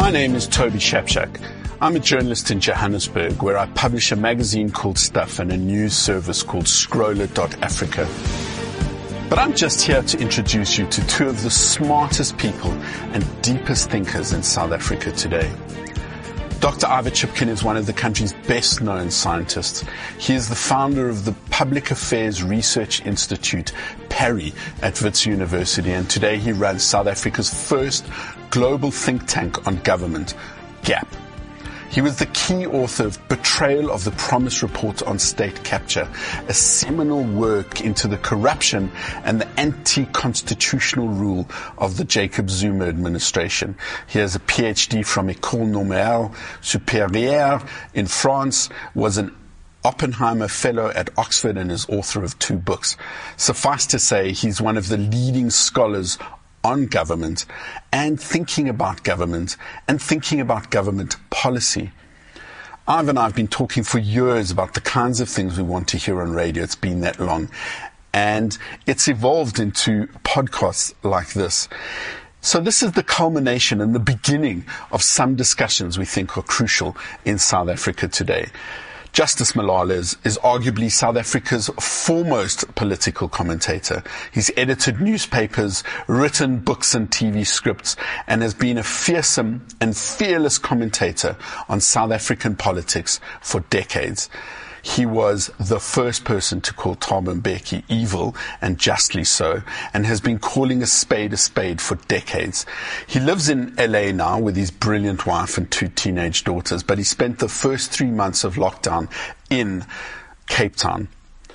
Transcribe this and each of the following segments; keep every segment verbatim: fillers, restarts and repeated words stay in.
My name is Toby Shapshak. I'm a journalist in Johannesburg where I publish a magazine called Stuff and a news service called Scroller dot Africa. But I'm just here to introduce you to two of the smartest people and deepest thinkers in South Africa today. Doctor Ivor Chipkin is one of the country's best-known scientists. He is the founder of the Public Affairs Research Institute, PARRI, at Wits University, and today he runs South Africa's first global think tank on government, GAP. He was the key author of Betrayal of the Promise Report on State Capture, a seminal work into the corruption and the anti-constitutional rule of the Jacob Zuma administration. He has a P H D from École Normale Supérieure in France, was an Oppenheimer Fellow at Oxford, and is author of two books. Suffice to say, he's one of the leading scholars on government and thinking about government and thinking about government policy. Ivan and I have been talking for years about the kinds of things we want to hear on radio. It's been that long. And it's evolved into podcasts like this. So this is the culmination and the beginning of some discussions we think are crucial in South Africa today. Justice Malala is, is arguably South Africa's foremost political commentator. He's edited newspapers, written books and T V scripts, and has been a fearsome and fearless commentator on South African politics for decades. He was the first person to call Thabo Mbeki evil, and justly so, and has been calling a spade a spade for decades. He lives in L A now with his brilliant wife and two teenage daughters, but he spent the first three months of lockdown in Cape Town.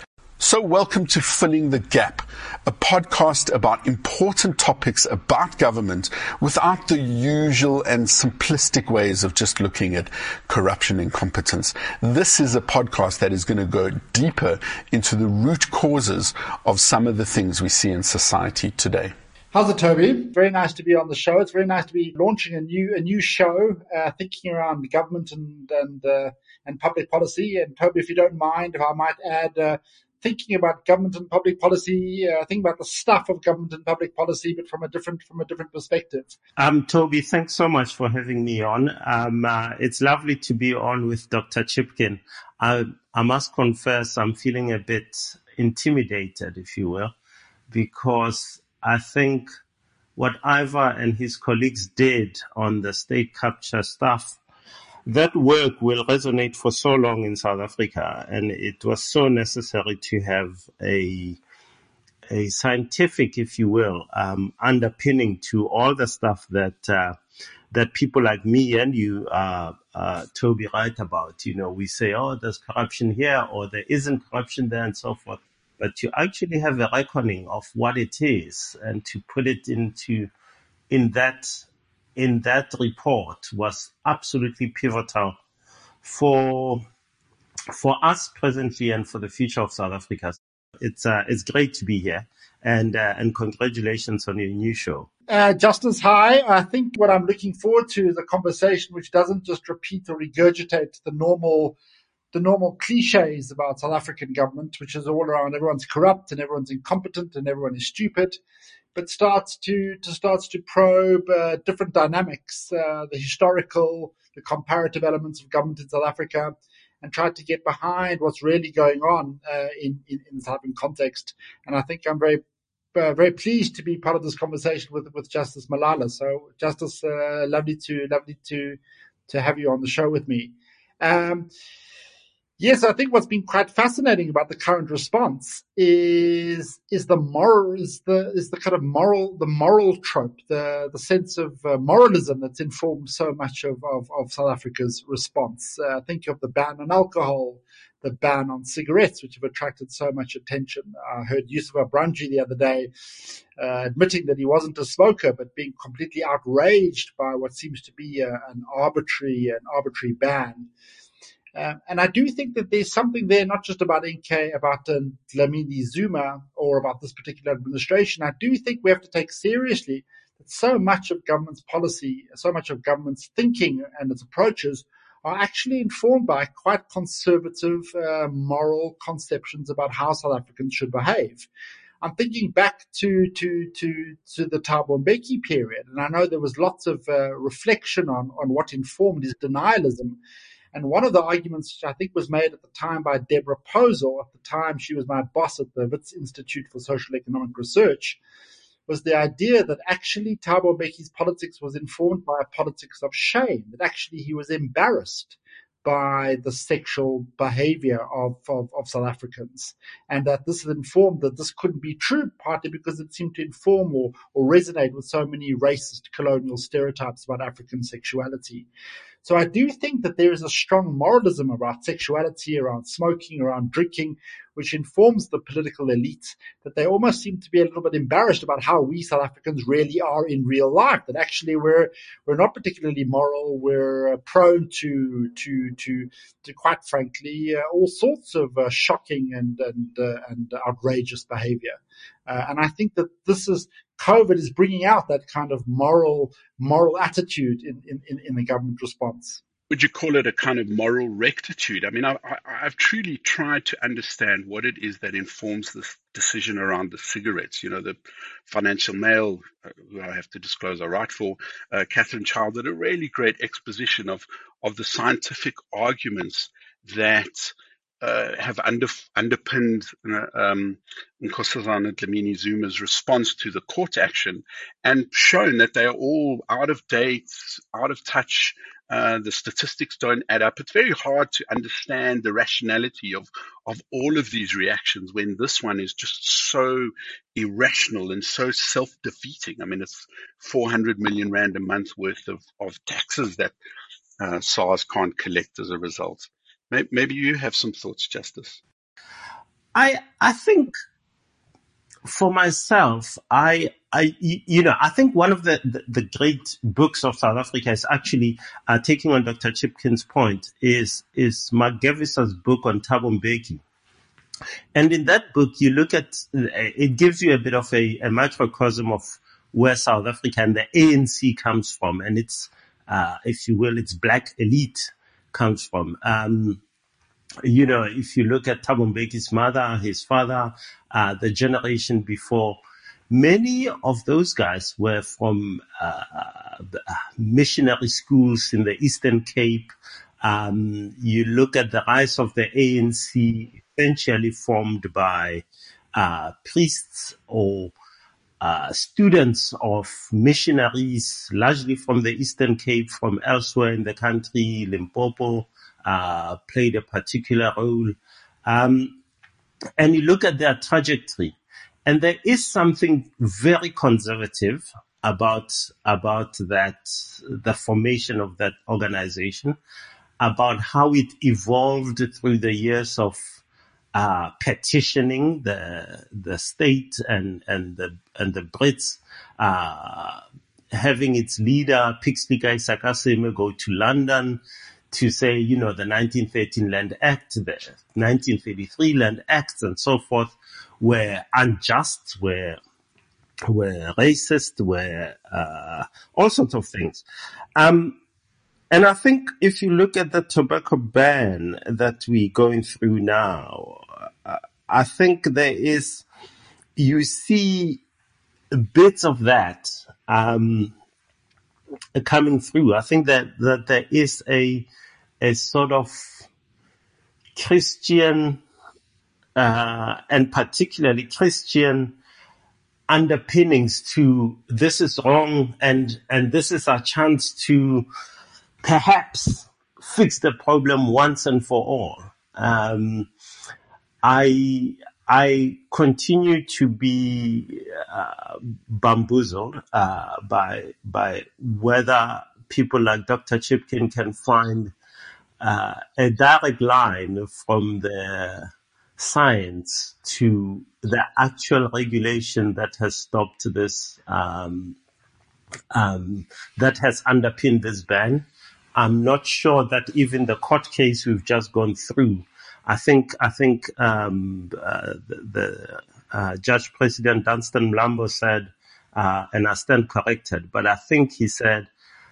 So welcome to Filling the Gap, a podcast about important topics about government without the usual and simplistic ways of just looking at corruption and competence. This is a podcast that is going to go deeper into the root causes of some of the things we see in society today. How's it, Toby? Very nice to be on the show. It's very nice to be launching a new a new show, uh, thinking around government and and uh, and public policy. And Toby, if you don't mind, if I might add, uh, thinking about government and public policy, uh, thinking about the stuff of government and public policy, but from a different from a different perspective. Um, Toby, thanks so much for having me on. Um, uh, it's lovely to be on with Doctor Chipkin. I, I must confess, I'm feeling a bit intimidated, if you will, because I think what Ivor and his colleagues did on the state capture stuff, that work will resonate for so long in South Africa, and it was so necessary to have a a scientific, if you will, um, underpinning to all the stuff that uh, that people like me and you, uh, uh, Toby, write about. You know, we say, oh, there's corruption here, or there isn't corruption there, and so forth. But to actually have a reckoning of what it is and to put it into in that. in that report was absolutely pivotal for for us presently and for the future of South Africa. It's uh, it's great to be here, and uh, and congratulations on your new show. Uh, Justice, hi. I think what I'm looking forward to is a conversation which doesn't just repeat or regurgitate the normal the normal cliches about South African government, which is all around everyone's corrupt and everyone's incompetent and everyone is stupid, but starts to, to starts to probe uh, different dynamics, uh, the historical, the comparative elements of government in South Africa, and try to get behind what's really going on uh, in, in, in the South African context. And I think I'm very uh, very pleased to be part of this conversation with with Justice Malala. So, Justice, uh, lovely to lovely to to have you on the show with me. Um, Yes, I think what's been quite fascinating about the current response is is the moral is the is the kind of moral the moral trope, the the sense of uh, moralism that's informed so much of of, of South Africa's response. Uh, think of the ban on alcohol, the ban on cigarettes, which have attracted so much attention. I heard Yusuf Abranji the other day uh, admitting that he wasn't a smoker, but being completely outraged by what seems to be a, an arbitrary an arbitrary ban. Um, and I do think that there's something there, not just about N K, about uh, Dlamini Zuma or about this particular administration. I do think we have to take seriously that so much of government's policy, so much of government's thinking and its approaches are actually informed by quite conservative uh, moral conceptions about how South Africans should behave. I'm thinking back to to to to the Thabo Mbeki period, and I know there was lots of uh, reflection on on what informed his denialism. And one of the arguments, which I think was made at the time by Deborah Posel, at the time she was my boss at the Wits Institute for Social Economic Research, was the idea that actually Thabo Mbeki's politics was informed by a politics of shame, that actually he was embarrassed by the sexual behavior of, of, of South Africans, and that this had informed that this couldn't be true, partly because it seemed to inform or, or resonate with so many racist colonial stereotypes about African sexuality. So I do think that there is a strong moralism about sexuality, around smoking, around drinking, which informs the political elite, that they almost seem to be a little bit embarrassed about how we South Africans really are in real life, that actually we're we're not particularly moral, we're uh, prone to, to, to, to quite frankly, uh, all sorts of uh, shocking and, and, uh, and outrageous behavior. Uh, and I think that this is, COVID is bringing out that kind of moral moral attitude in, in, in the government response. Would you call it a kind of moral rectitude? I mean, I, I, I've truly tried to understand what it is that informs this decision around the cigarettes. You know, the Financial Mail, uh, who I have to disclose I write for, uh, Catherine Child, did a really great exposition of, of the scientific arguments that Uh, have under, underpinned uh, um, Nkosazana Dlamini Zuma's response to the court action, and shown that they are all out of date, out of touch. Uh, the statistics don't add up. It's very hard to understand the rationality of, of all of these reactions when this one is just so irrational and so self-defeating. I mean, it's four hundred million rand a month worth of, of taxes that uh, SARS can't collect as a result. Maybe you have some thoughts, Justice. I I think for myself, I I you know I think one of the the, the great books of South Africa is actually uh, taking on Doctor Chipkin's point is is Mark Gevisser's book on Thabo Mbeki. And in that book, you look at it gives you a bit of a, a microcosm of where South Africa and the A N C comes from, and it's uh, if you will, its black elite comes from. Um, you know, if you look at Thabo Mbeki's mother, his father, uh, the generation before, many of those guys were from uh, missionary schools in the Eastern Cape. Um, you look at the rise of the A N C, essentially formed by uh, priests or Uh, students of missionaries, largely from the Eastern Cape, from elsewhere in the country. Limpopo uh, played a particular role. Um, and you look at their trajectory, and there is something very conservative about about that, the formation of that organization, about how it evolved through the years of Uh, petitioning the the state and and the and the Brits, uh, having its leader Pixley Sakaseme go to London to say, you know, the nineteen thirteen Land Act, the nineteen thirty-three Land Act, and so forth, were unjust, were were racist, were uh, all sorts of things. Um, And I think if you look at the tobacco ban that we're going through now, uh, I think there is, you see bits of that um, coming through. I think that, that there is a a sort of Christian uh, and particularly Christian underpinnings to this is wrong and and this is our chance to perhaps fix the problem once and for all. Um, I I continue to be uh, bamboozled uh, by by whether people like Doctor Chipkin can find uh, a direct line from the science to the actual regulation that has stopped this, um, um, that has underpinned this ban. I'm not sure that even the court case we've just gone through, I think, I think, um, uh, the, the uh, Judge President Dunstan Mlambo said, uh, and I stand corrected, but I think he said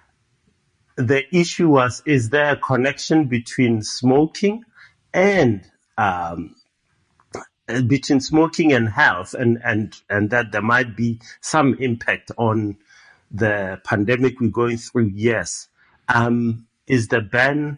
the issue was, is there a connection between smoking and, um, between smoking and health, and, and, and that there might be some impact on the pandemic we're going through, yes. Um, is the ban,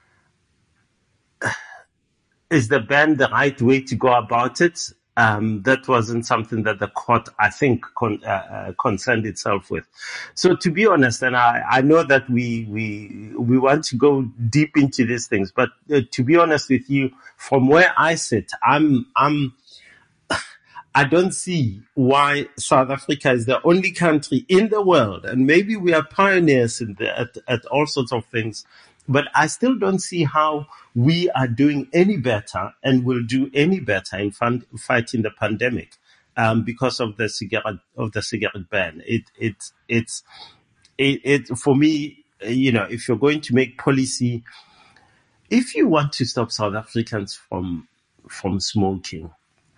is the ban the right way to go about it? Um, that wasn't something that the court, I think, con, uh, uh, concerned itself with. So to be honest, and I, I know that we, we, we want to go deep into these things, but uh, to be honest with you, from where I sit, I'm, I'm, I don't see why South Africa is the only country in the world, and maybe we are pioneers in the, at, at all sorts of things, but I still don't see how we are doing any better and will do any better in fun, fighting the pandemic, um, because of the cigarette, of the cigarette ban. It, it, it's, it, it, for me, you know, if you're going to make policy, if you want to stop South Africans from, from smoking,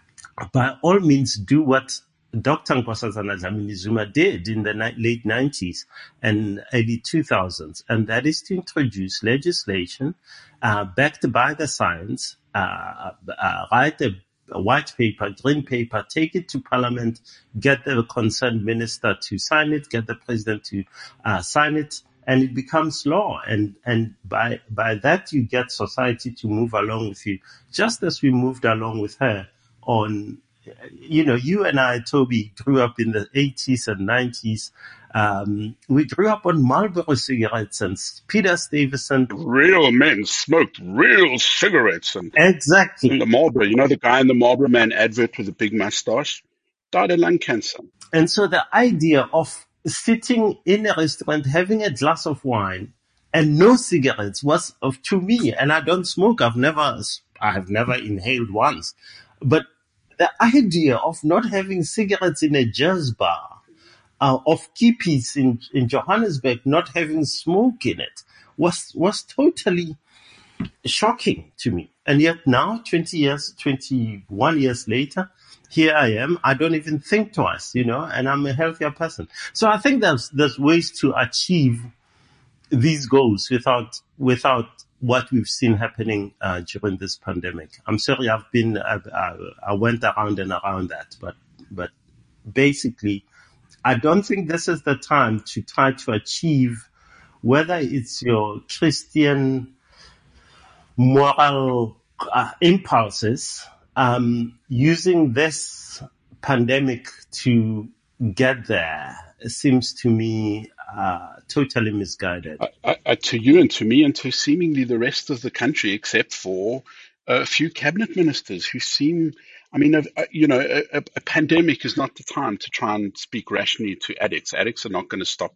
by all means, do what Doctor Nkosazana Dlamini-Zuma did in the ni- late nineties and early two thousands, and that is to introduce legislation uh, backed by the science, uh, uh, write a, a white paper, green paper, take it to Parliament, get the concerned minister to sign it, get the president to uh, sign it, and it becomes law. And, and by, by that, you get society to move along with you, just as we moved along with her on, you know, you and I, Toby, grew up in the eighties and nineties. Um, we grew up on Marlboro cigarettes, and Peter Stuyvesant. Real men smoked real cigarettes. And, exactly. and the Marlboro, you know, the guy in the Marlboro Man advert with the big mustache died of lung cancer. And so the idea of sitting in a restaurant, having a glass of wine and no cigarettes was, of to me, and I don't smoke, I've never, I have never inhaled once, but the idea of not having cigarettes in a jazz bar, uh, of kippies in, in Johannesburg not having smoke in it, was was totally shocking to me. And yet now, twenty years, twenty-one years later, here I am. I don't even think twice, you know, and I'm a healthier person. So I think there's there's ways to achieve these goals without without what we've seen happening uh, during this pandemic. I'm sorry, I've been, uh, uh, I went around and around that, but, but basically, I don't think this is the time to try to achieve, whether it's your Christian moral uh, impulses, um, using this pandemic to get there seems to me uh, totally misguided. I, I, to you and to me and to seemingly the rest of the country, except for a few cabinet ministers who seem, I mean, a, a, you know, a, a pandemic is not the time to try and speak rationally to addicts. Addicts are not going to stop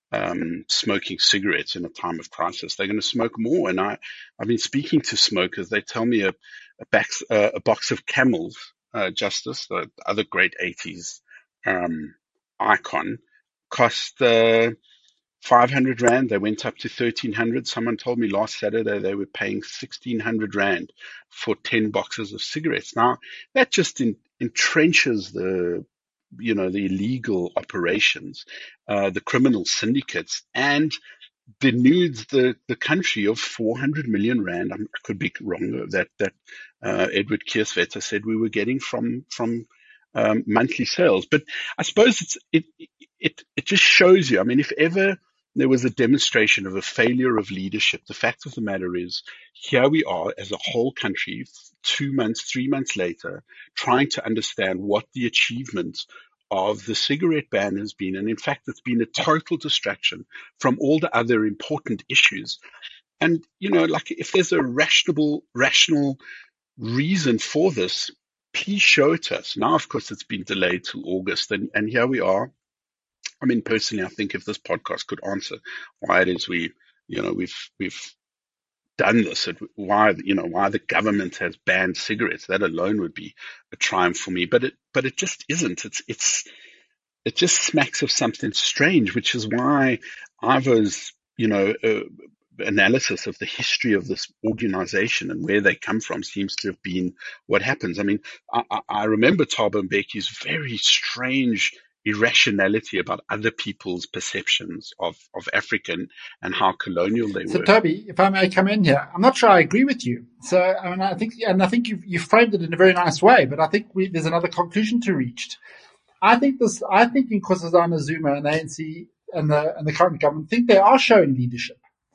um, smoking cigarettes in a time of crisis. They're going to smoke more. And I, I've been speaking to smokers. They tell me a, a, backs, uh, a box of Camels, uh, Justice, the other great eighties um, icon, cost uh, five hundred rand. They went up to thirteen hundred. Someone told me last Saturday they were paying sixteen hundred rand for ten boxes of cigarettes. Now, that just in, entrenches the, you know, the illegal operations, uh, the criminal syndicates, and denudes the, the country of four hundred million rand. I could be wrong, that, that uh, Edward Kiersvetter said we were getting from, from um, monthly sales. But I suppose it's, it, it, it just shows you, I mean, if ever there was a demonstration of a failure of leadership, the fact of the matter is, here we are as a whole country, two months, three months later, trying to understand what the achievement of the cigarette ban has been. And in fact, it's been a total distraction from all the other important issues. And, you know, like if there's a rational, rational reason for this, please show it to us. Now, of course, it's been delayed to August, and, and here we are. I mean, personally, I think if this podcast could answer why it is we, you know, we've we've done this, it, why you know why the government has banned cigarettes, that alone would be a triumph for me. But it but it just isn't. It's it's it just smacks of something strange, which is why Ivo's, you know, uh, analysis of the history of this organization and where they come from seems to have been what happens. I mean, I, I remember Thabo Mbeki's very strange irrationality about other people's perceptions of, of African and how colonial they So, were. Toby, if I may come in here, I'm not sure I agree with you. So, I mean, I think, and I think you've, you framed it in a very nice way, but I think we, there's another conclusion to reach. I think this, I think Nkosazana Zuma and the A N C and the, and the current government think they are showing leadership.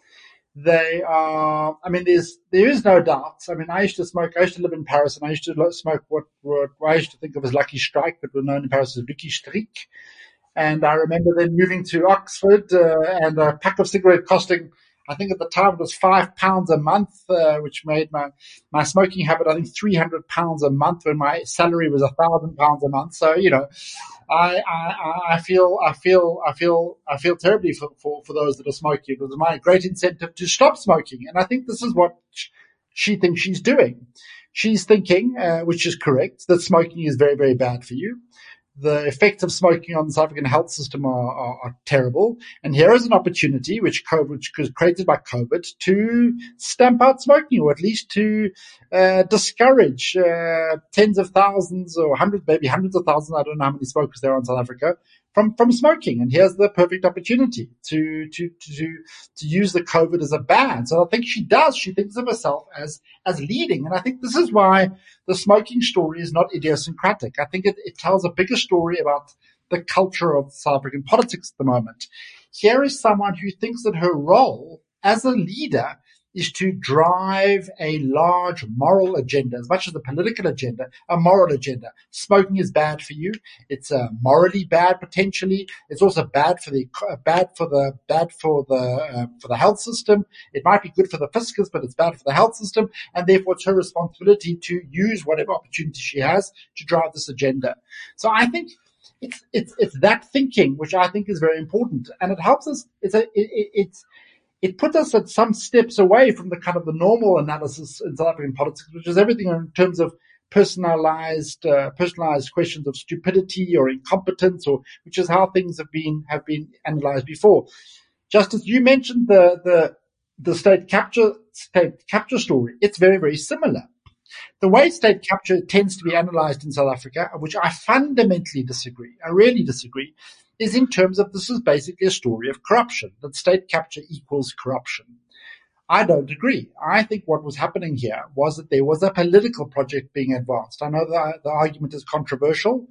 They are, I mean, there's, there is no doubt. I mean, I used to smoke, I used to live in Paris and I used to smoke what, what, what I used to think of as Lucky Strike, but were known in Paris as Lucky Strik. And I remember then moving to Oxford, uh, and a pack of cigarette costing, I think at the time it was five pounds a month, uh, which made my, my smoking habit, I think three hundred pounds a month when my salary was a thousand pounds a month. So, you know, I, I, I feel, I feel, I feel, I feel terribly for, for, for those that are smoking. It was my great incentive to stop smoking. And I think this is what she thinks she's doing. She's thinking, uh, which is correct, that smoking is very, very bad for you. The effects of smoking on the South African health system are, are, are terrible. And here is an opportunity, which COVID, which was created by COVID, to stamp out smoking, or at least to uh, discourage uh, tens of thousands or hundreds, maybe hundreds of thousands, I don't know how many smokers there are in South Africa, from, from smoking. And here's the perfect opportunity to, to, to, to use the COVID as a ban. So I think she does. She thinks of herself as, as leading. And I think this is why the smoking story is not idiosyncratic. I think it, it tells a bigger story about the culture of South African politics at the moment. Here is someone who thinks that her role as a leader is to drive a large moral agenda, as much as the political agenda, a moral agenda. Smoking is bad for you. It's uh, morally bad potentially. It's also bad for the bad for the bad for the uh, for the health system. It might be good for the fiscus, but it's bad for the health system, and therefore it's her responsibility to use whatever opportunity she has to drive this agenda. So I think it's it's it's that thinking which I think is very important, and it helps us. It's a it, it, it's It put us at some steps away from the kind of the normal analysis in South African politics, which is everything in terms of personalized, uh, personalized questions of stupidity or incompetence, or which is how things have been have been analyzed before. Justice, you mentioned the the the state capture state capture story. It's very very similar. The way state capture tends to be analyzed in South Africa, which I fundamentally disagree, I really disagree, is in terms of this is basically a story of corruption, that state capture equals corruption. I don't agree. I think what was happening here was that there was a political project being advanced. I know the, the argument is controversial.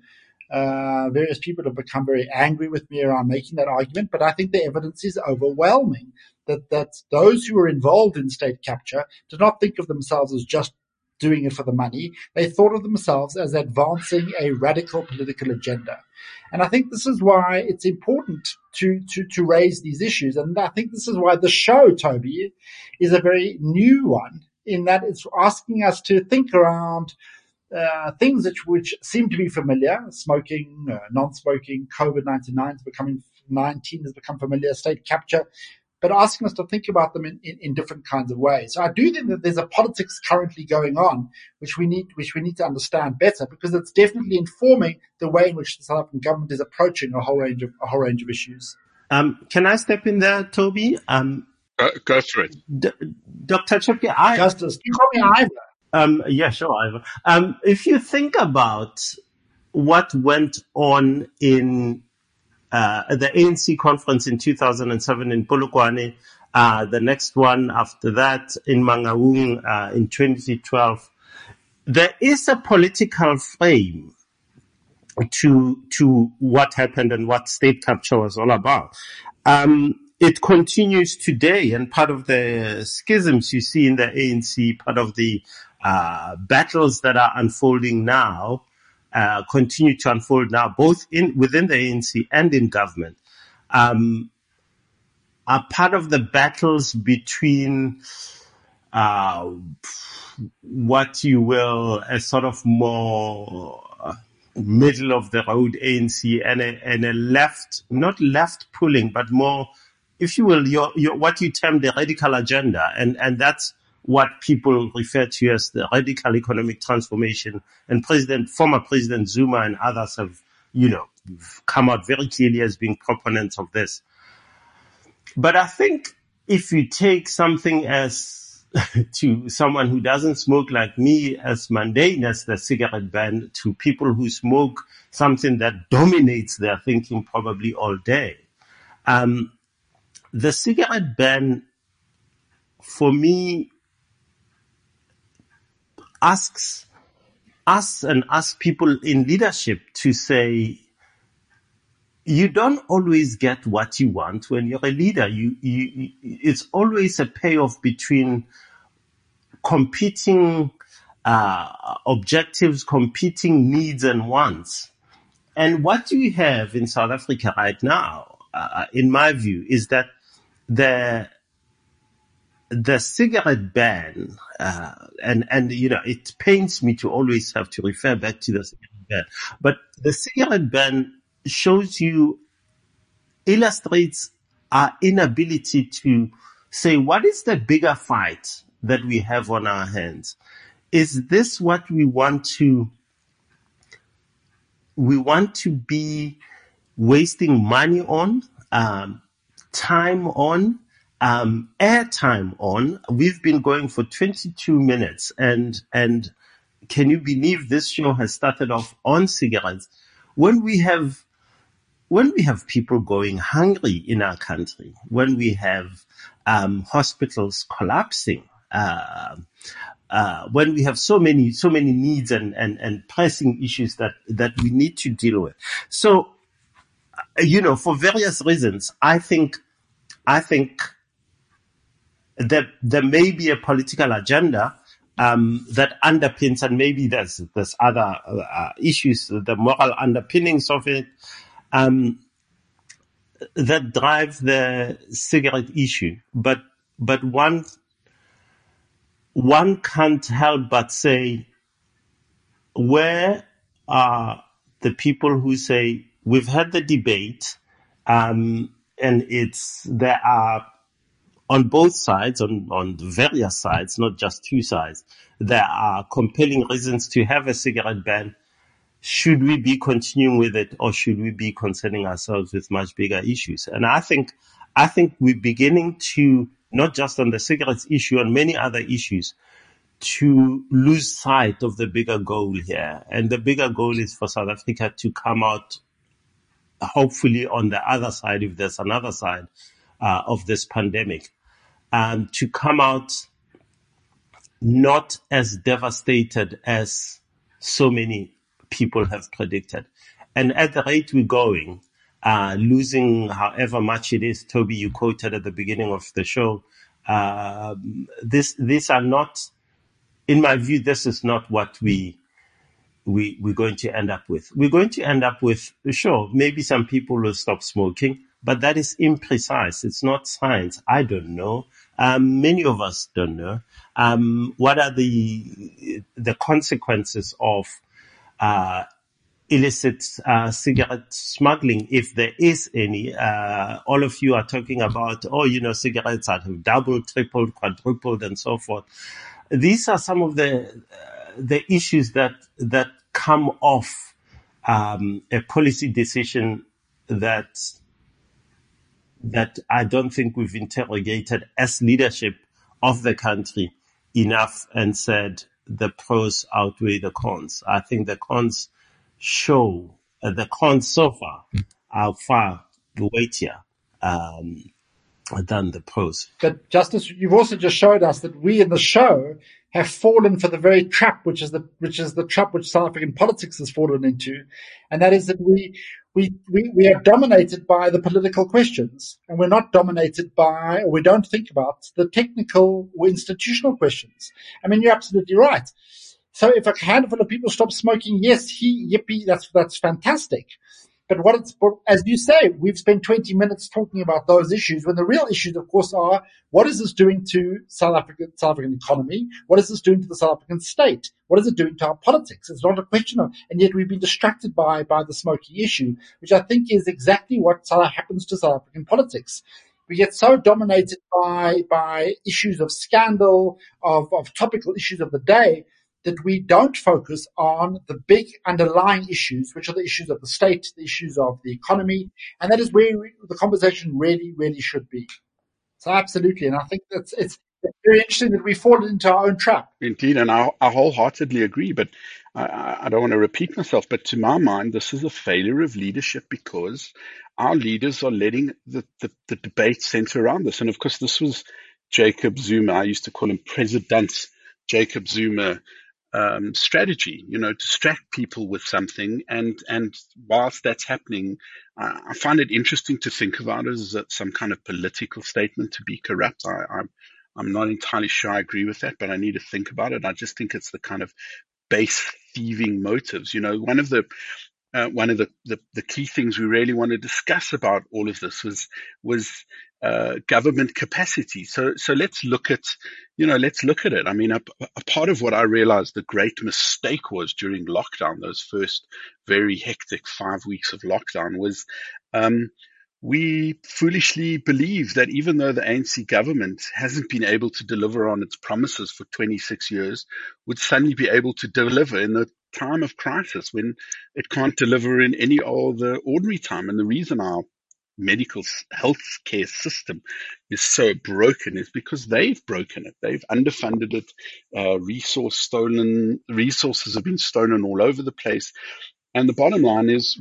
Uh, various people have become very angry with me around making that argument, but I think the evidence is overwhelming that, that those who were involved in state capture did not think of themselves as just doing it for the money. They thought of themselves as advancing a radical political agenda. And I think this is why it's important to, to, to raise these issues. And I think this is why the show, Toby, is a very new one, in that it's asking us to think around uh, things which, which seem to be familiar. Smoking, uh, non-smoking, COVID nineteen is becoming, nineteen has become familiar, state capture, but asking us to think about them in, in, in different kinds of ways. So I do think that there's a politics currently going on, which we need, which we need to understand better, because it's definitely informing the way in which the South African government is approaching a whole range of, a whole range of issues. Um, can I step in there, Toby? Um, go, go through it. D- Doctor Chipke, I... Justice, you call me Ivor. Um, yeah, sure, Ivor. Um, if you think about what went on in Uh, at the A N C conference in two thousand seven in Polokwane, uh, the next one after that in Mangaung, uh, in twenty twelve, there is a political frame to, to what happened and what state capture was all about. Um, it continues today, and part of the schisms you see in the A N C, part of the, uh, battles that are unfolding now, Uh, continue to unfold now, both in within the A N C and in government, um, are part of the battles between uh, what you will a sort of more middle of the road A N C and a, and a left, not left pulling, but more, if you will, your, your what you term the radical agenda, and and that's what people refer to as the radical economic transformation. And President, former President Zuma and others have, you know, come out very clearly as being proponents of this. But I think if you take something as to someone who doesn't smoke like me, as mundane as the cigarette ban, to people who smoke something that dominates their thinking probably all day. Um, the cigarette ban, for me, asks us and asks people in leadership to say, you don't always get what you want when you're a leader. You, you, it's always a payoff between competing uh, objectives, competing needs and wants. And what you have in South Africa right now, uh, in my view, is that the the cigarette ban, uh, and and you know, it pains me to always have to refer back to the cigarette ban, but the cigarette ban shows you, illustrates our inability to say, what is the bigger fight that we have on our hands? Is this what we want to, we want to be wasting money on, um, time on, um, airtime on? We've been going for twenty-two minutes, and, and can you believe this show has started off on cigarettes? When we have When we have people going hungry in our country, when we have um, hospitals collapsing, uh, uh, when we have so many, so many needs and, and, and pressing issues that, that we need to deal with. So, you know, for various reasons, I think, I think that there may be a political agenda um, that underpins, and maybe there's, there's other uh, issues, the moral underpinnings of it, Um, that drive the cigarette issue. But, but one, one can't help but say, where are the people who say, we've had the debate, um, and it's, there are on both sides, on, on various sides, not just two sides, there are compelling reasons to have a cigarette ban. Should we be continuing with it, or should we be concerning ourselves with much bigger issues? And I think, I think we're beginning to, not just on the cigarettes issue, on many other issues, to lose sight of the bigger goal here. And the bigger goal is for South Africa to come out, hopefully on the other side, if there's another side, uh, of this pandemic, um, to come out not as devastated as so many people have predicted. And at the rate we're going, uh, losing however much it is, Toby, you quoted at the beginning of the show, uh, this, these are not, in my view, this is not what we, we, we're going to end up with. We're going to end up with, sure, maybe some people will stop smoking, but that is imprecise. It's not science. I don't know. Um, many of us don't know. Um, what are the, the consequences of Uh, illicit uh, cigarette smuggling, if there is any? Uh, all of you are talking about, oh, you know, cigarettes have doubled, tripled, quadrupled, and so forth. These are some of the uh, the issues that that come off um, a policy decision that that I don't think we've interrogated as leadership of the country enough and said, the pros outweigh the cons. I think the cons show, uh, the cons so far are far weightier um, than the pros. But Justice, you've also just showed us that we in the show have fallen for the very trap, which is the which is the trap which South African politics has fallen into, and that is that we we we, we are dominated by the political questions, and we're not dominated by, or we don't think about the technical or institutional questions. I mean, you're absolutely right. So if a handful of people stop smoking, yes, he yippee, that's that's fantastic. But what it's, as you say, we've spent twenty minutes talking about those issues, when the real issues, of course, are what is this doing to South African, South African economy? What is this doing to the South African state? What is it doing to our politics? It's not a question of, and yet we've been distracted by, by the smoking issue, which I think is exactly what happens to South African politics. We get so dominated by, by issues of scandal, of, of topical issues of the day, that we don't focus on the big underlying issues, which are the issues of the state, the issues of the economy, and that is where we, the conversation really, really should be. So absolutely, and I think that's it's it's very interesting that we fall into our own trap. Indeed, and I, I wholeheartedly agree, but I, I don't want to repeat myself, but to my mind, this is a failure of leadership because our leaders are letting the, the, the debate center around this. And of course, this was Jacob Zuma. I used to call him President Jacob Zuma um, strategy, you know, distract people with something. And, and whilst that's happening, I, I find it interesting to think about it as a, some kind of political statement to be corrupt. I, I I'm not entirely sure I agree with that, but I need to think about it. I just think it's the kind of base thieving motives. You know, one of the uh, one of the, the, the key things we really want to discuss about all of this was was uh, government capacity. So so let's look at you know let's look at it. I mean, a, a part of what I realized the great mistake was during lockdown, those first very hectic five weeks of lockdown, was um, we foolishly believe that even though the A N C government hasn't been able to deliver on its promises for twenty-six years, would suddenly be able to deliver in the time of crisis when it can't deliver in any other ordinary time. And the reason our medical health care system is so broken is because they've broken it. They've underfunded it. Uh, resource stolen, resources have been stolen all over the place. And the bottom line is,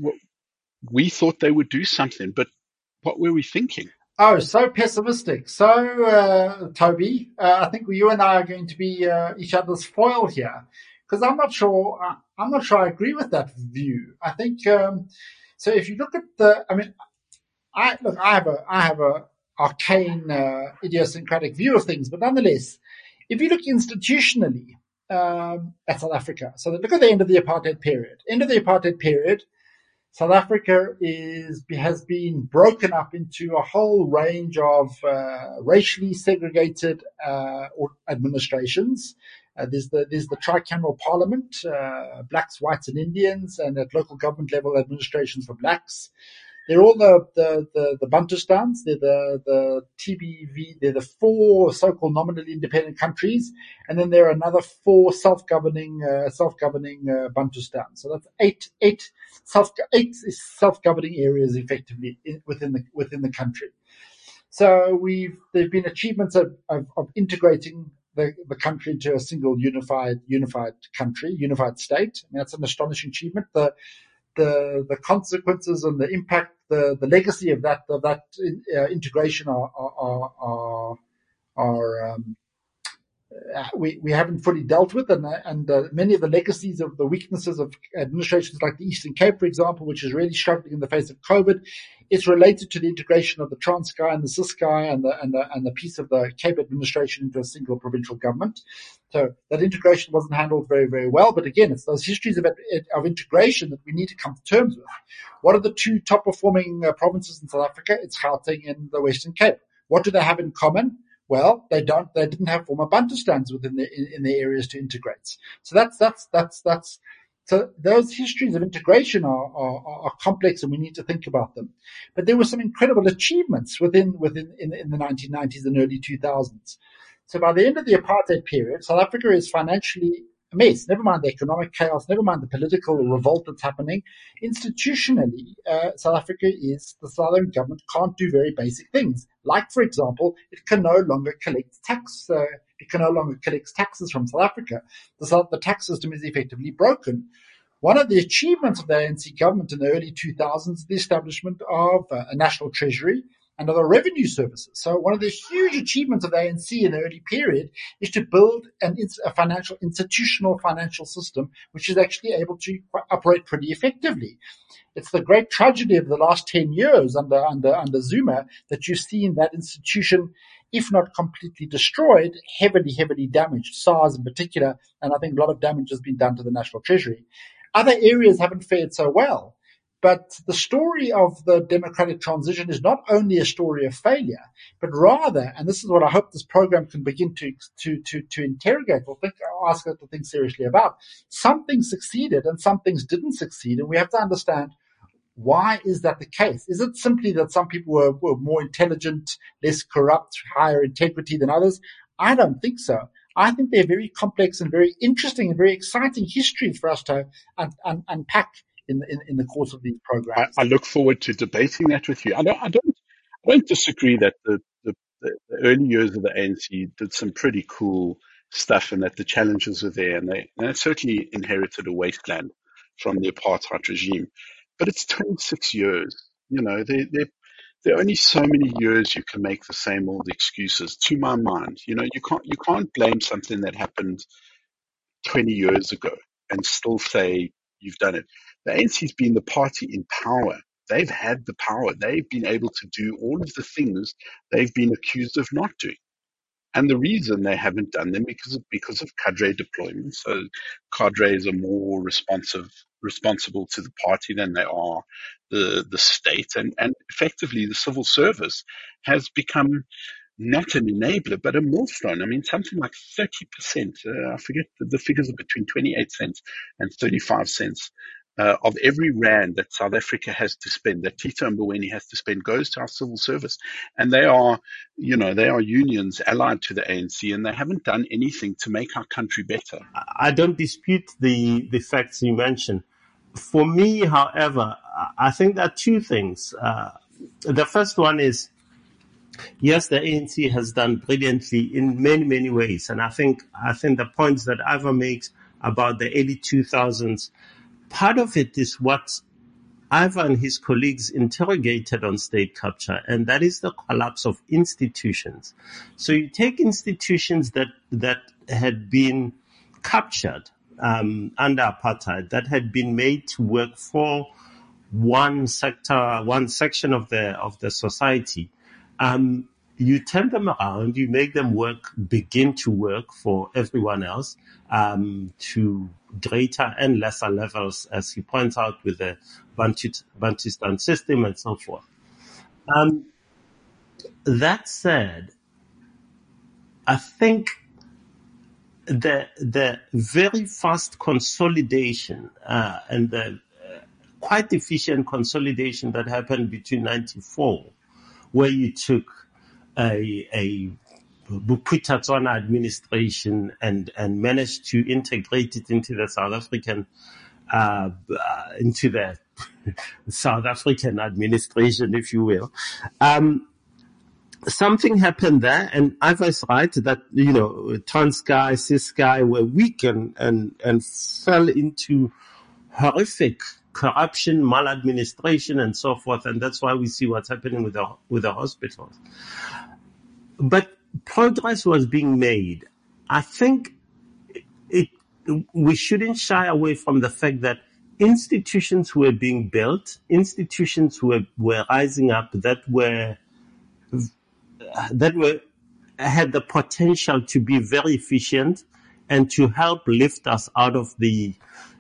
we thought they would do something, but what were we thinking? Oh, so pessimistic. So, uh, Toby, uh, I think you and I are going to be uh, each other's foil here, because I'm not sure. Uh, I'm not sure I agree with that view. I think um, so. If you look at the, I mean, I look. I have a, I have a arcane, uh, idiosyncratic view of things, but nonetheless, if you look institutionally um, at South Africa, so look at the end of the apartheid period. End of the apartheid period. South Africa is has been broken up into a whole range of uh, racially segregated uh, administrations. Uh, there's the there's the tricameral parliament, uh, blacks, whites, and Indians, and at local government level administrations for blacks. They're all the the the, the Bantustans. They're the the T B V. They're the four so-called nominally independent countries, and then there are another four self-governing uh, self-governing uh, Bantustans. So that's eight eight self eight self-governing areas effectively in, within the within the country. So we've there've been achievements of, of, of integrating the, the country into a single unified unified country, unified state. I mean, that's an astonishing achievement. The The, the consequences and the impact, the, the legacy of that of that uh, integration are are are, are um, we we haven't fully dealt with, and and uh, many of the legacies of the weaknesses of administrations like the Eastern Cape, for example, which is really struggling in the face of COVID, is related to the integration of the Transkei and the Ciskei and the and the and the piece of the Cape administration into a single provincial government. So that integration wasn't handled very, very well. But again, it's those histories of, of integration that we need to come to terms with. What are the two top performing uh, provinces in South Africa? It's Gauteng and the Western Cape. What do they have in common? Well, they don't. They didn't have former Bantustans within the in, in the areas to integrate. So that's that's that's that's. So those histories of integration are, are, are complex, and we need to think about them. But there were some incredible achievements within within in, in the nineteen nineties and early two thousands. So by the end of the apartheid period, South Africa is financially a mess. Never mind the economic chaos, never mind the political revolt that's happening. Institutionally, uh, South Africa is, the Southern government can't do very basic things. Like, for example, it can no longer collect tax, uh, it can no longer collect taxes from South Africa. The, South, the tax system is effectively broken. One of the achievements of the A N C government in the early two thousands is the establishment of uh, a national treasury and other revenue services. So one of the huge achievements of the A N C in the early period is to build an, a financial, institutional financial system which is actually able to operate pretty effectively. It's the great tragedy of the last ten years under, under, under Zuma that you've seen that institution, if not completely destroyed, heavily, heavily damaged, SARS in particular, and I think a lot of damage has been done to the National Treasury. Other areas haven't fared so well. But the story of the democratic transition is not only a story of failure, but rather, and this is what I hope this program can begin to to to, to interrogate or think, or ask us to think seriously about. Some things succeeded and some things didn't succeed, and we have to understand, why is that the case? Is it simply that some people were, were more intelligent, less corrupt, higher integrity than others? I don't think so. I think they're very complex and very interesting and very exciting histories for us to un- un- unpack in, in in the course of these programs. I, I look forward to debating that with you. I don't, I don't, I don't disagree that the, the, the early years of the A N C did some pretty cool stuff and that the challenges were there, and they, and they certainly inherited a wasteland from the apartheid regime. But it's twenty-six years. You know, they, they, there are only so many years you can make the same old excuses, to my mind. You know, you can't, you can't blame something that happened twenty years ago and still say you've done it. The A N C's been the party in power. They've had the power. They've been able to do all of the things they've been accused of not doing. And the reason they haven't done them because of, because of cadre deployment. So cadres are more responsive, responsible to the party than they are the, the state. And, and effectively the civil service has become not an enabler, but a millstone. I mean, something like thirty percent, uh, I forget the, the figures are between twenty-eight cents and thirty-five cents uh, of every rand that South Africa has to spend, that Tito Mboweni has to spend, goes to our civil service. And they are, you know, they are unions allied to the A N C, and they haven't done anything to make our country better. I don't dispute the, the facts you mentioned. For me, however, I think there are two things. Uh, the first one is, yes, the A N C has done brilliantly in many, many ways. And I think, I think the points that Ivor makes about the early two thousands, part of it is what Ivor and his colleagues interrogated on state capture, and that is the collapse of institutions. So you take institutions that, that had been captured, um, under apartheid, that had been made to work for one sector, one section of the, of the society. Um, you turn them around, you make them work, begin to work for everyone else, um, to greater and lesser levels, as he points out with the Bantustan system and so forth. Um, that said, I think the, the very fast consolidation, uh, and the uh, quite efficient consolidation that happened between ninety-four, where you took a, a Bophuthatswana administration and, and managed to integrate it into the South African, uh, into the South African administration, if you will. Um, something happened there, and Ivor's right that, you know, Transkei, Ciskei were weak and, and, and fell into horrific corruption, maladministration, and so forth, and that's why we see what's happening with the with the hospitals. But progress was being made. I think it, it, we shouldn't shy away from the fact that institutions were being built, institutions were were rising up that were that were had the potential to be very efficient and to help lift us out of the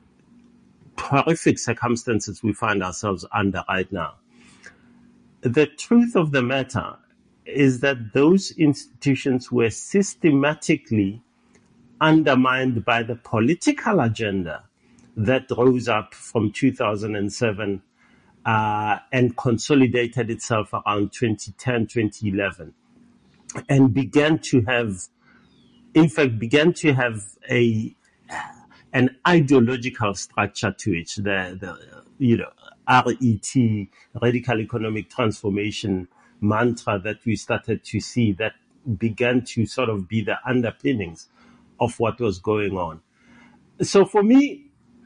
horrific circumstances we find ourselves under right now. The truth of the matter is that those institutions were systematically undermined by the political agenda that rose up from two thousand seven uh, and consolidated itself around twenty ten, twenty eleven, and began to have, in fact, began to have a an ideological structure to it. The, the you know, R E T, Radical Economic Transformation mantra that we started to see that began to sort of be the underpinnings of what was going on. So for me,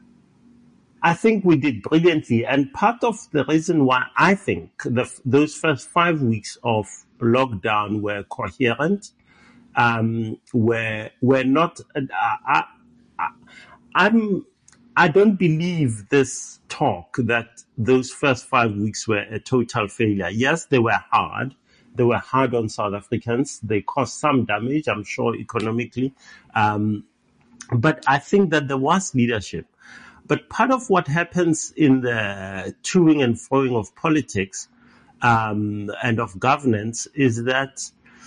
I think we did brilliantly. And part of the reason why I think the, those first five weeks of lockdown were coherent, um, were, were not, uh, I, I, I'm, I don't believe this talk that those first five weeks were a total failure. Yes, they were hard. They were hard on South Africans. They caused some damage, I'm sure, economically. Um, but I think that there was leadership. But part of what happens in the toing and froing of politics, um, and of governance is that,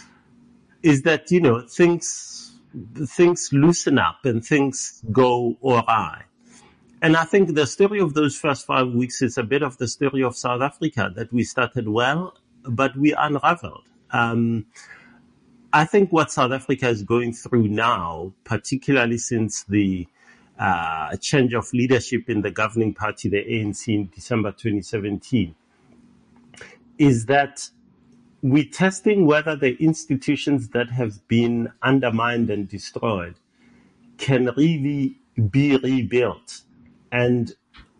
is that, you know, things, things loosen up and things go awry. And I think the story of those first five weeks is a bit of the story of South Africa, that we started well, but we unraveled. Um, I think what South Africa is going through now, particularly since the uh, change of leadership in the governing party, the A N C, in December twenty seventeen, is that we're testing whether the institutions that have been undermined and destroyed can really be rebuilt. And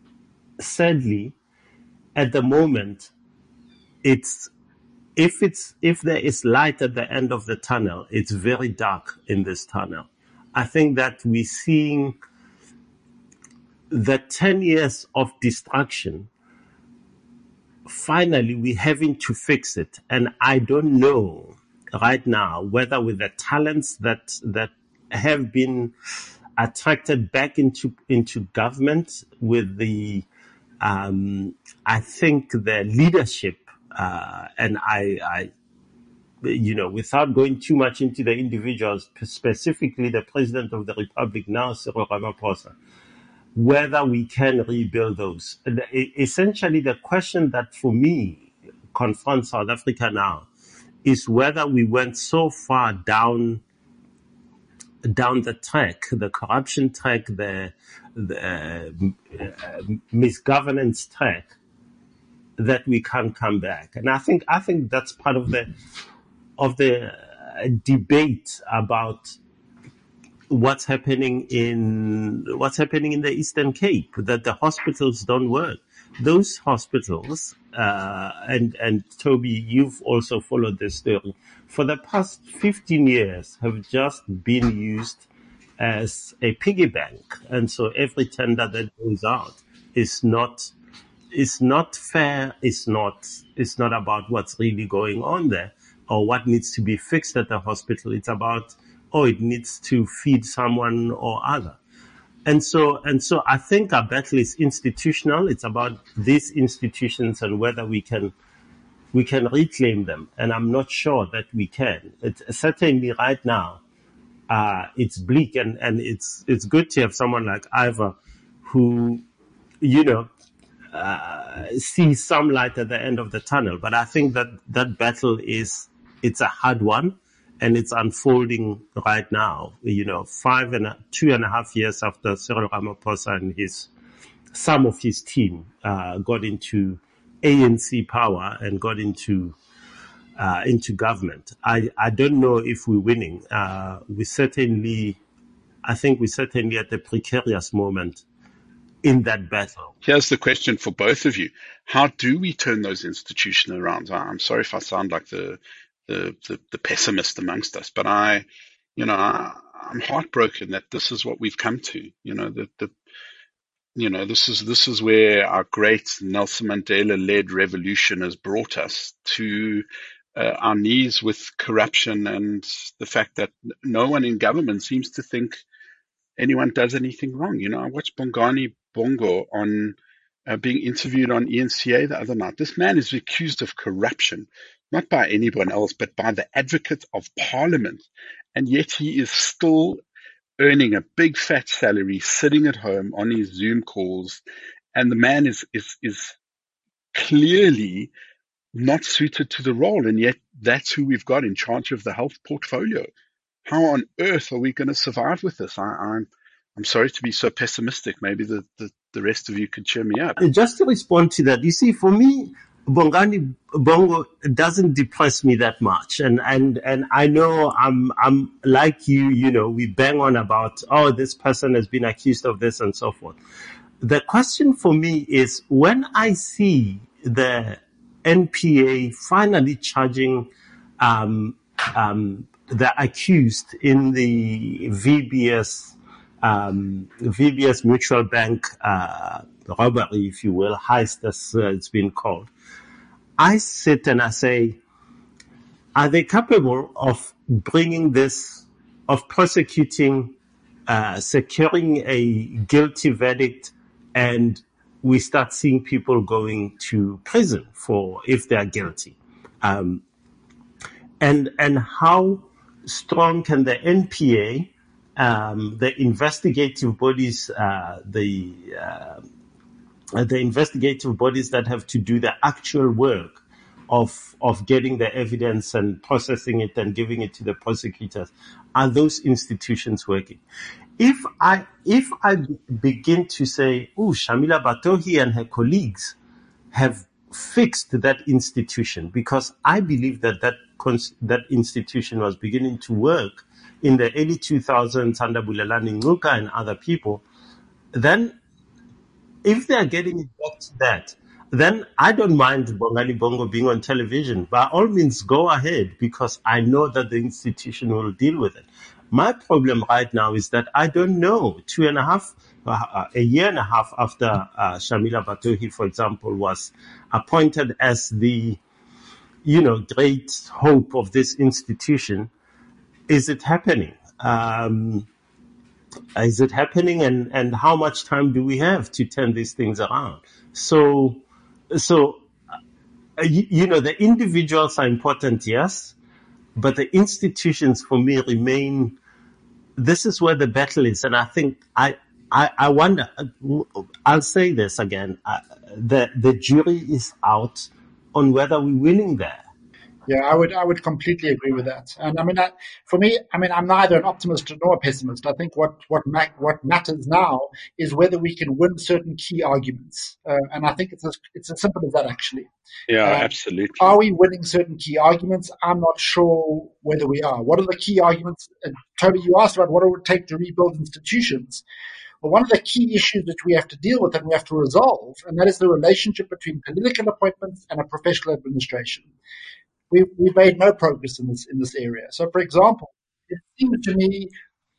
sadly, at the moment, it's if it's if there is light at the end of the tunnel, it's very dark in this tunnel. I think that we're seeing the ten years of destruction. Finally, we're having to fix it. And I don't know right now whether with the talents that that have been attracted back into into government, with the um, I think the leadership, uh, and I, I, you know, without going too much into the individuals, specifically the President of the Republic now, Cyril Ramaphosa, whether we can rebuild those. Essentially, the question that for me confronts South Africa now is whether we went so far down down the track, the corruption track, the, the uh, misgovernance track, that we can't come back. And I think I think that's part of the of the debate about what's happening in what's happening in the Eastern Cape, that the hospitals don't work. Those hospitals, uh, and and Toby, you've also followed this story, for the past fifteen years have just been used as a piggy bank, and so every tender that goes out is not is not fair. It's not it's not about what's really going on there or what needs to be fixed at the hospital. It's about, oh, it needs to feed someone or other. And so, and so I think our battle is institutional. It's about these institutions and whether we can, we can reclaim them. And I'm not sure that we can. It's certainly right now, uh, it's bleak, and, and it's, it's good to have someone like Ivor who, you know, uh, sees some light at the end of the tunnel. But I think that that battle is, it's a hard one. And it's unfolding right now, you know, five and a, two and a half years after Cyril Ramaphosa and his, some of his team, uh, got into A N C power and got into, uh, into government. I, I don't know if we're winning. Uh, we certainly, I think we're certainly at a precarious moment in that battle. Here's the question for both of you. How do we turn those institutions around? I'm sorry if I sound like the, The, the, the pessimist amongst us, but I, you know, I, I'm heartbroken that this is what we've come to. You know, that the, you know, this is this is where our great Nelson Mandela-led revolution has brought us to uh, our knees with corruption and the fact that no one in government seems to think anyone does anything wrong. You know, I watched Bongani Bongo on uh, being interviewed on E N C A the other night. This man is accused of corruption, not by anyone else, but by the advocate of parliament. And yet he is still earning a big fat salary, sitting at home on his Zoom calls. And the man is, is, is clearly not suited to the role. And yet that's who we've got in charge of the health portfolio. How on earth are we going to survive with this? I, I'm, I'm sorry to be so pessimistic. Maybe the, the, the rest of you could cheer me up. Just to respond to that, you see, for me, Bongani Bongo doesn't depress me that much. And, and, and I know I'm, I'm like you, you know, we bang on about, oh, this person has been accused of this and so forth. The question for me is when I see the N P A finally charging, um, um, the accused in the V B S, um, V B S Mutual Bank, uh, robbery, if you will, heist as uh, it's been called. I sit and I say, are they capable of bringing this, of prosecuting, uh, securing a guilty verdict, and we start seeing people going to prison for, if they are guilty? Um, and, and how strong can the N P A, um, the investigative bodies, uh, the, uh, the investigative bodies that have to do the actual work of of getting the evidence and processing it and giving it to the prosecutors, are those institutions working? If I if I begin to say, oh, Shamila Batohi and her colleagues have fixed that institution, because I believe that that, cons- that institution was beginning to work in the early two thousands under Bulelani Ngcuka and other people, then if they are getting it back to that, then I don't mind Bongani Bongo being on television. By all means, go ahead, because I know that the institution will deal with it. My problem right now is that I don't know. Two and a half, uh, a year and a half after uh, Shamila Batohi, for example, was appointed as the, you know, great hope of this institution, is it happening? Um, is it happening, and, and how much time do we have to turn these things around? So, so, uh, you, you know, the individuals are important, yes, but the institutions for me remain, this is where the battle is. And I think, I, I, I wonder, I'll say this again, uh, the, the jury is out on whether we're winning there. Yeah, I would I would completely agree with that. And I mean, I, for me, I mean, I'm neither an optimist nor a pessimist. I think what what ma- what matters now is whether we can win certain key arguments. Uh, and I think it's as, it's as simple as that, actually. Yeah, uh, absolutely. Are we winning certain key arguments? I'm not sure whether we are. What are the key arguments? And Toby, you asked about what it would take to rebuild institutions. Well, one of the key issues that we have to deal with and we have to resolve, and that is the relationship between political appointments and a professional administration. We've, we've made no progress in this in this area. So, for example, it seems to me,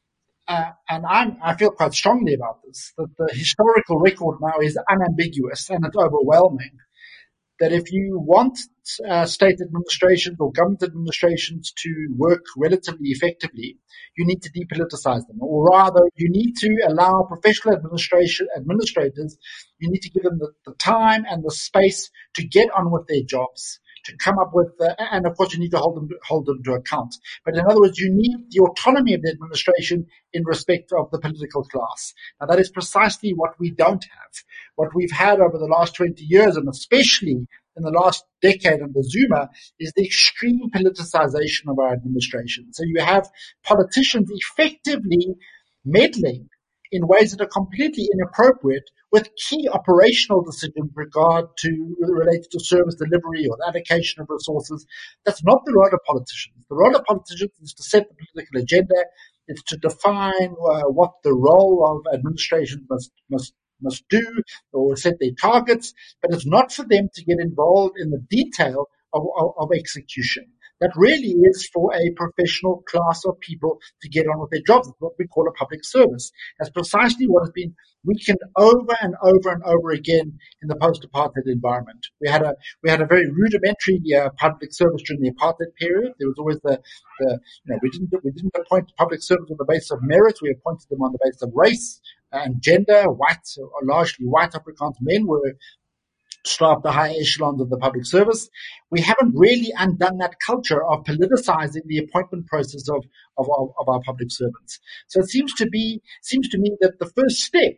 uh, and I'm, I feel quite strongly about this, that the historical record now is unambiguous and it's overwhelming. That if you want uh, state administrations or government administrations to work relatively effectively, you need to depoliticize them, or rather, you need to allow professional administration administrators. You need to give them the, the time and the space to get on with their jobs, to come up with, uh, and of course you need to hold them to, hold them to account. But in other words, you need the autonomy of the administration in respect of the political class. Now that is precisely what we don't have. What we've had over the last twenty years, and especially in the last decade under Zuma, is the extreme politicization of our administration. So you have politicians effectively meddling in ways that are completely inappropriate with key operational decisions with regard to related to service delivery or the allocation of resources. That's not the role of politicians. The role of politicians is to set the political agenda. It's to define uh, what the role of administration must must must do or set their targets, but it's not for them to get involved in the detail of, of, of execution. That really is for a professional class of people to get on with their jobs. It's what we call a public service. That's precisely what has been weakened over and over and over again in the post-apartheid environment. We had a we had a very rudimentary uh, public service during the apartheid period. There was always the, the you know we didn't we didn't appoint public servants on the basis of merit. We appointed them on the basis of race and gender. White, or largely white Afrikaans men were staff the high echelons of the public service. We haven't really undone that culture of politicizing the appointment process of, of, of our public servants. So it seems to be, seems to me that the first step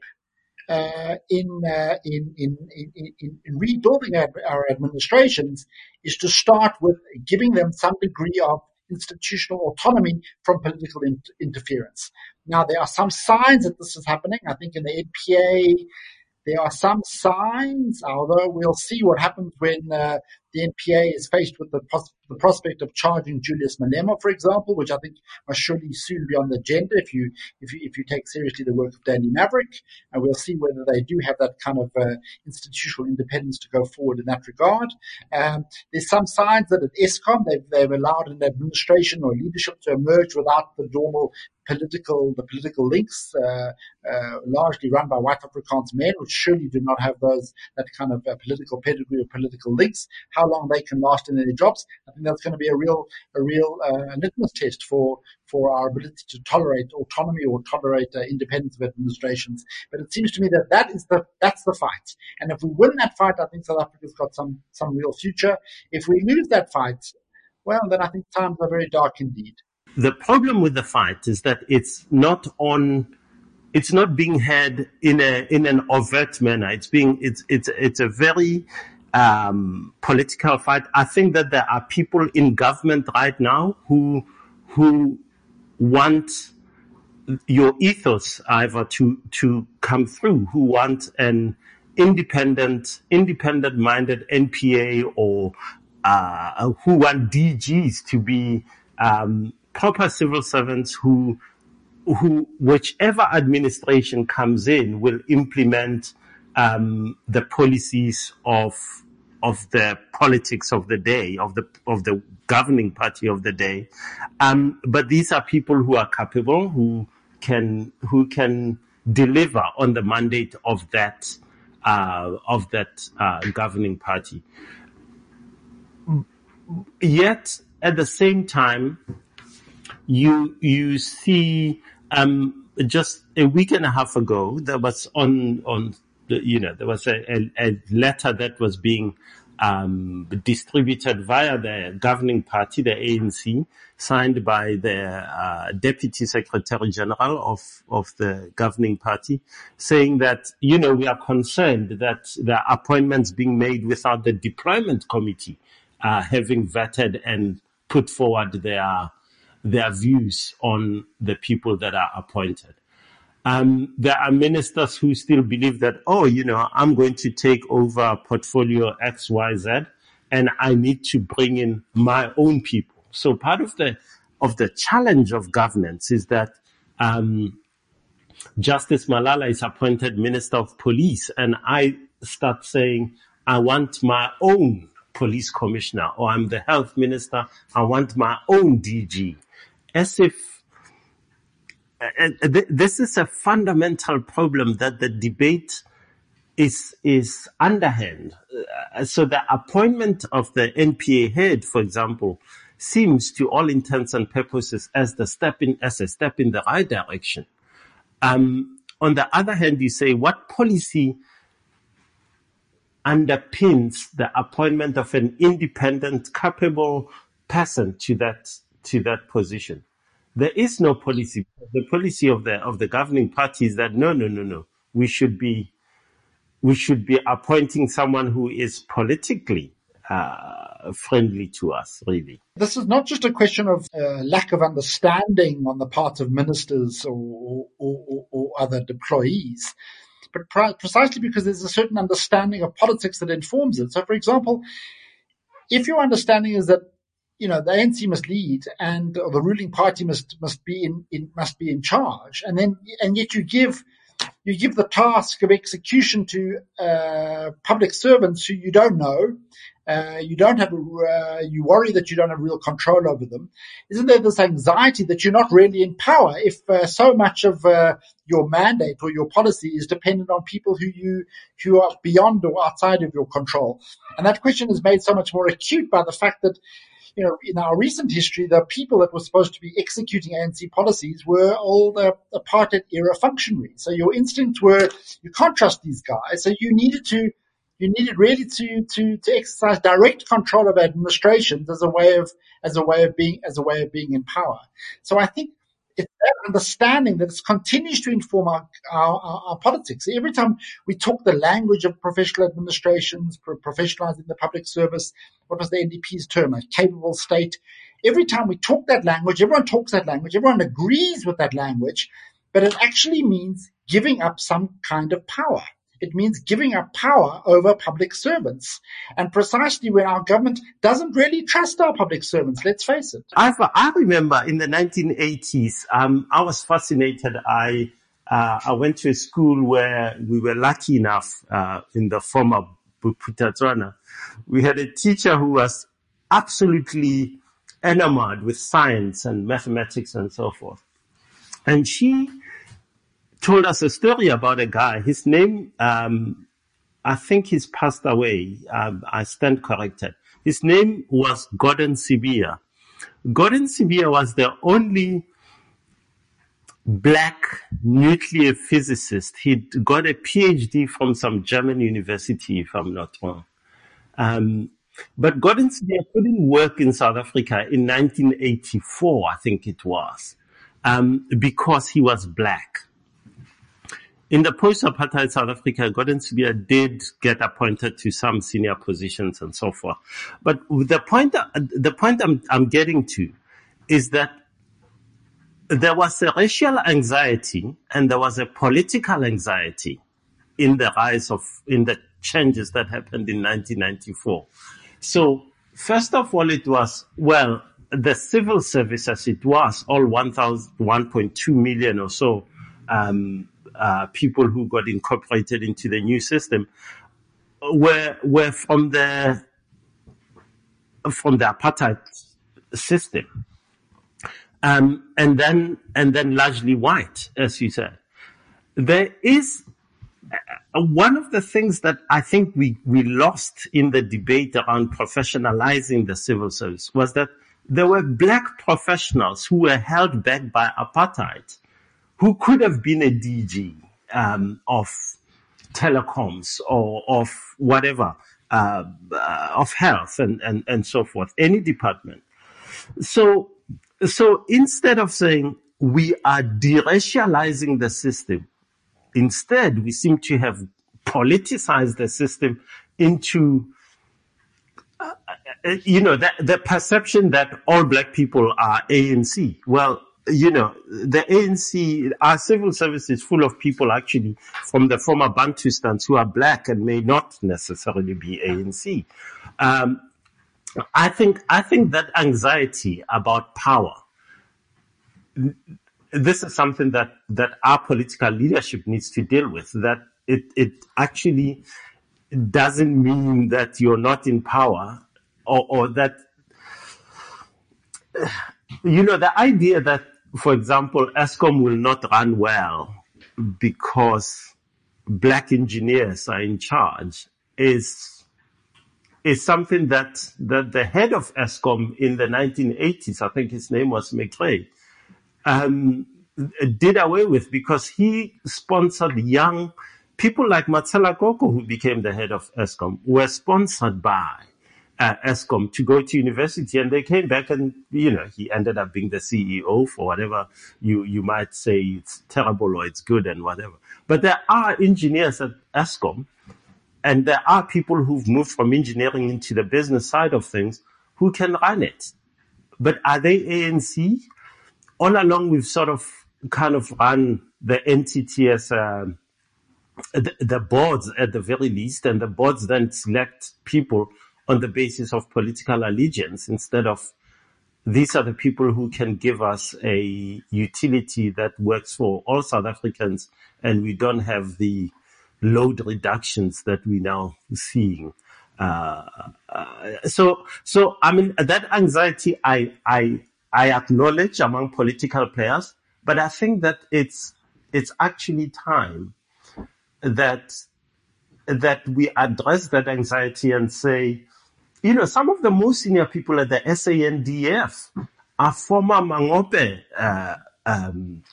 uh, in, uh, in, in, in, in, in rebuilding our, our administrations is to start with giving them some degree of institutional autonomy from political in- interference. Now, there are some signs that this is happening. I think in the N P A, there are some signs, although we'll see what happens when uh, the N P A is faced with the, pos- the prospect of charging Julius Malema, for example, which I think must surely soon be on the agenda if you if you if you take seriously the work of Danny Maverick. And we'll see whether they do have that kind of uh, institutional independence to go forward in that regard. Um, there's some signs that at Eskom they've, they've allowed an administration or leadership to emerge without the normal political the political links, uh, uh, largely run by white Afrikaans men, which surely do not have those that kind of uh, political pedigree or political links. How long they can last in their jobs, I think that's going to be a real a real uh, litmus test for for our ability to tolerate autonomy or tolerate uh, independence of administrations. But it seems to me that that is the that's the fight, and if we win that fight, I think South Africa's got some some real future. If we lose that fight, well, then I think times are very dark indeed. The problem with the fight is that it's not on, it's not being had in a in an overt manner. It's being it's it's it's a very um, political fight. I think that there are people in government right now who who want your ethos, Ivor, to to come through, who want an independent, independent-minded N P A or uh, who want D Gs to be um, proper civil servants who, who, whichever administration comes in, will implement um, the policies of of the politics of the day, of the of the governing party of the day. Um, but these are people who are capable, who can who can deliver on the mandate of that uh, of that uh, governing party. Yet at the same time, you you see um, just a week and a half ago there was on on you know there was a, a, a letter that was being um, distributed via the governing party, the A N C, signed by the uh, Deputy Secretary General of of the governing party, saying that you know we are concerned that there are appointments being made without the deployment committee uh, having vetted and put forward their their views on the people that are appointed. Um, there are ministers who still believe that, oh, you know, I'm going to take over portfolio X, Y, Z, and I need to bring in my own people. So part of the of the challenge of governance is that um, Justice Malala is appointed Minister of Police, and I start saying, I want my own police commissioner, or I'm the health minister, I want my own D G. As if uh, th- this is a fundamental problem that the debate is is underhand. Uh, so the appointment of the N P A head, for example, seems to all intents and purposes as the step in as a step in the right direction. Um, on the other hand, you say what policy underpins the appointment of an independent, capable person to that to that position? There is no policy. The policy of the of the governing party is that no, no, no, no. We should be we should be appointing someone who is politically uh, friendly to us. Really, this is not just a question of uh, lack of understanding on the part of ministers or or, or, or other employees, but pri- precisely because there's a certain understanding of politics that informs it. So, for example, if your understanding is that you know the A N C must lead and or the ruling party must must be in, in must be in charge, and then and yet you give you give the task of execution to uh, public servants who you don't know, uh, you don't have, uh, you worry that you don't have real control over them. Isn't there this anxiety that you're not really in power if uh, so much of uh, your mandate or your policy is dependent on people who you who are beyond or outside of your control? And that question is made so much more acute by the fact that, you know, in our recent history, the people that were supposed to be executing A N C policies were all the apartheid era functionaries. So your instincts were, you can't trust these guys. So you needed to, you needed really to, to, to exercise direct control of administrations as a way of, as a way of being, as a way of being in power. So I think it's that understanding that it continues to inform our, our, our, our politics. Every time we talk the language of professional administrations, pro- professionalizing the public service, what was the N D P's term, a capable state? Every time we talk that language, everyone talks that language, everyone agrees with that language, but it actually means giving up some kind of power. It means giving up power over public servants. And precisely when our government doesn't really trust our public servants, let's face it. I, I remember in the nineteen eighties, um, I was fascinated. I uh, I went to a school where we were lucky enough, uh, in the former Buputatswana, we had a teacher who was absolutely enamored with science and mathematics and so forth. And she told us a story about a guy. His name, um, I think he's passed away. Um, I stand corrected. His name was Gordon Sibia. Gordon Sibia was the only black nuclear physicist. He'd got a P H D from some German university, if I'm not wrong. Um, but Gordon Sibia couldn't work in South Africa in nineteen eighty-four, I think it was, um, because he was black. In the post-apartheid South Africa, Gordon Sibia did get appointed to some senior positions and so forth. But the point, the point I'm, I'm getting to is that there was a racial anxiety and there was a political anxiety in the rise of, in the changes that happened in nineteen ninety-four. So first of all, it was, well, the civil service as it was, all one point two million or so um, uh, people who got incorporated into the new system were were from the from the apartheid system, um, and then and then largely white, as you said. There is uh, one of the things that I think we we lost in the debate around professionalizing the civil service was that there were black professionals who were held back by apartheid, who could have been a D G um, of telecoms or of whatever, uh, uh, of health and, and, and so forth, any department. So, so instead of saying we are deracializing the system, instead we seem to have politicized the system into, uh, you know, the, the perception that all black people are A N C. Well, you know, the A N C, our civil service is full of people actually from the former Bantustans who are black and may not necessarily be A N C. Um, I think, I think that anxiety about power, this is something that, that our political leadership needs to deal with, that it, it actually doesn't mean that you're not in power or, or that, you know, the idea that, for example, Eskom will not run well because black engineers are in charge is, is something that, that the head of Eskom in the nineteen eighties, I think his name was McRae, um, did away with because he sponsored young people like Matsela Koko, who became the head of Eskom, were sponsored by Uh, Eskom to go to university, and they came back and, you know, he ended up being the C E O for whatever you, you might say it's terrible or it's good and whatever. But there are engineers at Eskom, and there are people who've moved from engineering into the business side of things who can run it. But are they A N C? All along, we've sort of kind of run the entity as um, the, the boards at the very least, and the boards then select people on the basis of political allegiance instead of these are the people who can give us a utility that works for all South Africans, and we don't have the load reductions that we now seeing. Uh, uh, so, so I mean that anxiety I I I acknowledge among political players, but I think that it's it's actually time that that we address that anxiety and say, you know, some of the most senior people at the S A N D F are former Mangope uh, um,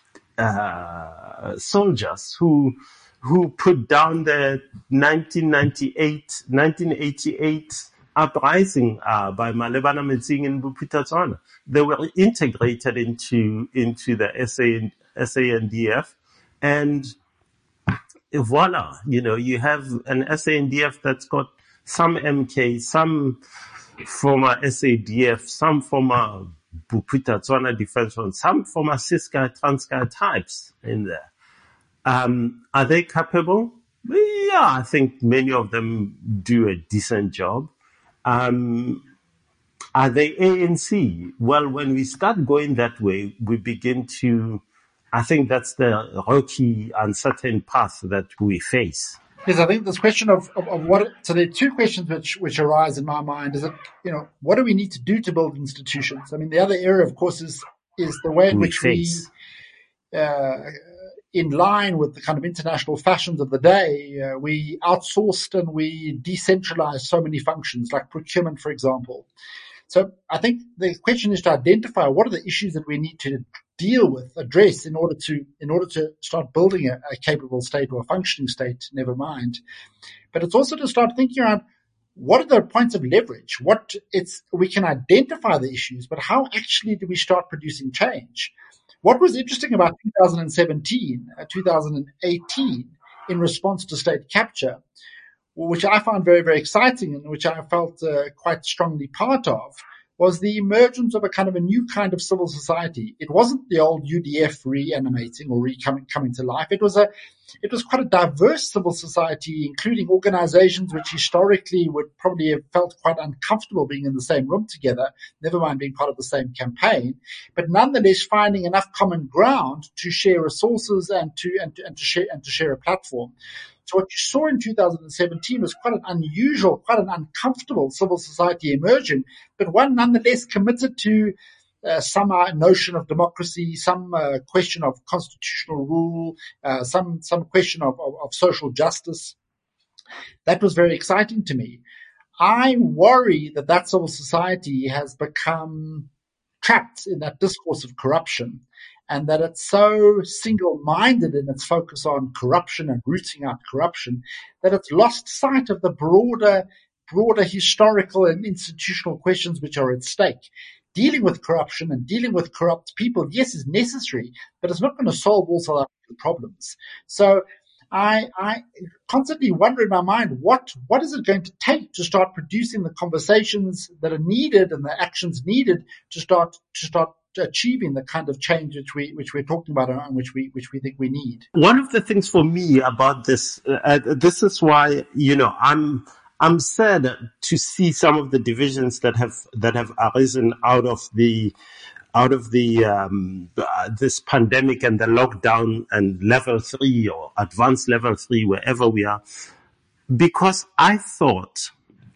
uh, soldiers who who put down the nineteen ninety-eight, nineteen eighty-eight uprising uh, by Malebana Metsing and Bupita. They were integrated into into the S A N D F, and voila, you know, you have an S A N D F that's got some M K, some former S A D F, some former Bupita Tswana Defense Front, some former Ciskei, Transkei types in there. Um, are they capable? Yeah, I think many of them do a decent job. Um, are they A N C? Well, when we start going that way, we begin to, I think that's the rocky, uncertain path that we face. Yes, I think this question of, of, of what, so there are two questions which, which arise in my mind. Is it, you know, what do we need to do to build institutions? I mean, the other area, of course, is, is the way in we which face. we, uh, in line with the kind of international fashions of the day, uh, we outsourced and we decentralized so many functions, like procurement, for example. So I think the question is to identify what are the issues that we need to deal with, address in order to in order to start building a, a capable state or a functioning state, never mind. But it's also to start thinking around what are the points of leverage? What it's we can identify the issues, but how actually do we start producing change? What was interesting about two thousand seventeen, uh, two thousand eighteen in response to state capture, which I found very, very exciting and which I felt uh, quite strongly part of, was the emergence of a kind of a new kind of civil society. It wasn't the old U D F reanimating or re-coming coming to life. It was a, it was quite a diverse civil society, including organizations which historically would probably have felt quite uncomfortable being in the same room together, never mind being part of the same campaign, but nonetheless finding enough common ground to share resources and to, and to, and to share, and to share a platform. So what you saw in two thousand seventeen was quite an unusual, quite an uncomfortable civil society emerging, but one nonetheless committed to uh, some uh, notion of democracy, some uh, question of constitutional rule, uh, some some question of, of, of social justice. That was very exciting to me. I worry that that civil society has become trapped in that discourse of corruption, and that it's so single-minded in its focus on corruption and rooting out corruption that it's lost sight of the broader, broader historical and institutional questions which are at stake. Dealing with corruption and dealing with corrupt people, yes, is necessary, but it's not going to solve all South African problems. So I, I constantly wonder in my mind, what, what is it going to take to start producing the conversations that are needed and the actions needed to start, to start achieving the kind of change which we, which we're talking about and which we, which we think we need. One of the things for me about this, uh, this is why, you know, I'm, I'm sad to see some of the divisions that have, that have arisen out of the, out of the, um, uh, this pandemic and the lockdown and level three or advanced level three, wherever we are, because I thought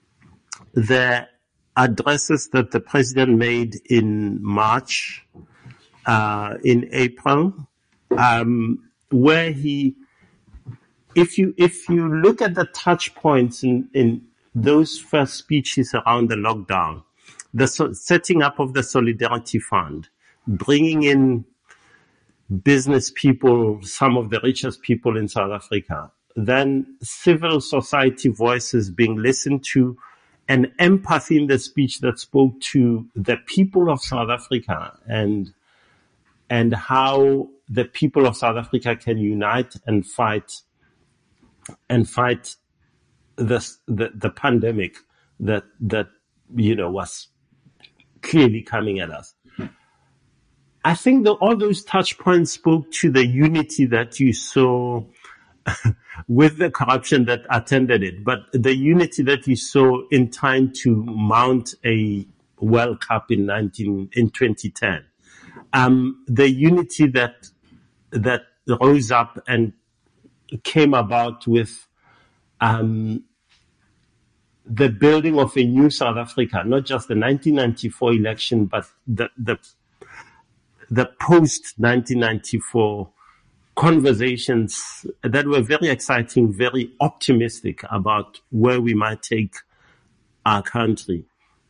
the addresses that the president made in March, uh, in April, um, where he, if you, if you look at the touch points in, in those first speeches around the lockdown, the so, setting up of the Solidarity Fund, bringing in business people, some of the richest people in South Africa, then civil society voices being listened to, and empathy in the speech that spoke to the people of South Africa and, and how the people of South Africa can unite and fight, and fight this, the, the pandemic that, that, you know, was clearly coming at us. I think that all those touch points spoke to the unity that you saw with the corruption that attended it, but the unity that you saw in time to mount a World Cup in nineteen, in twenty ten. Um, the unity that, that rose up and came about with, um, the building of a new South Africa, not just the nineteen ninety-four election, but the, the, the post nineteen ninety-four conversations that were very exciting, very optimistic about where we might take our country.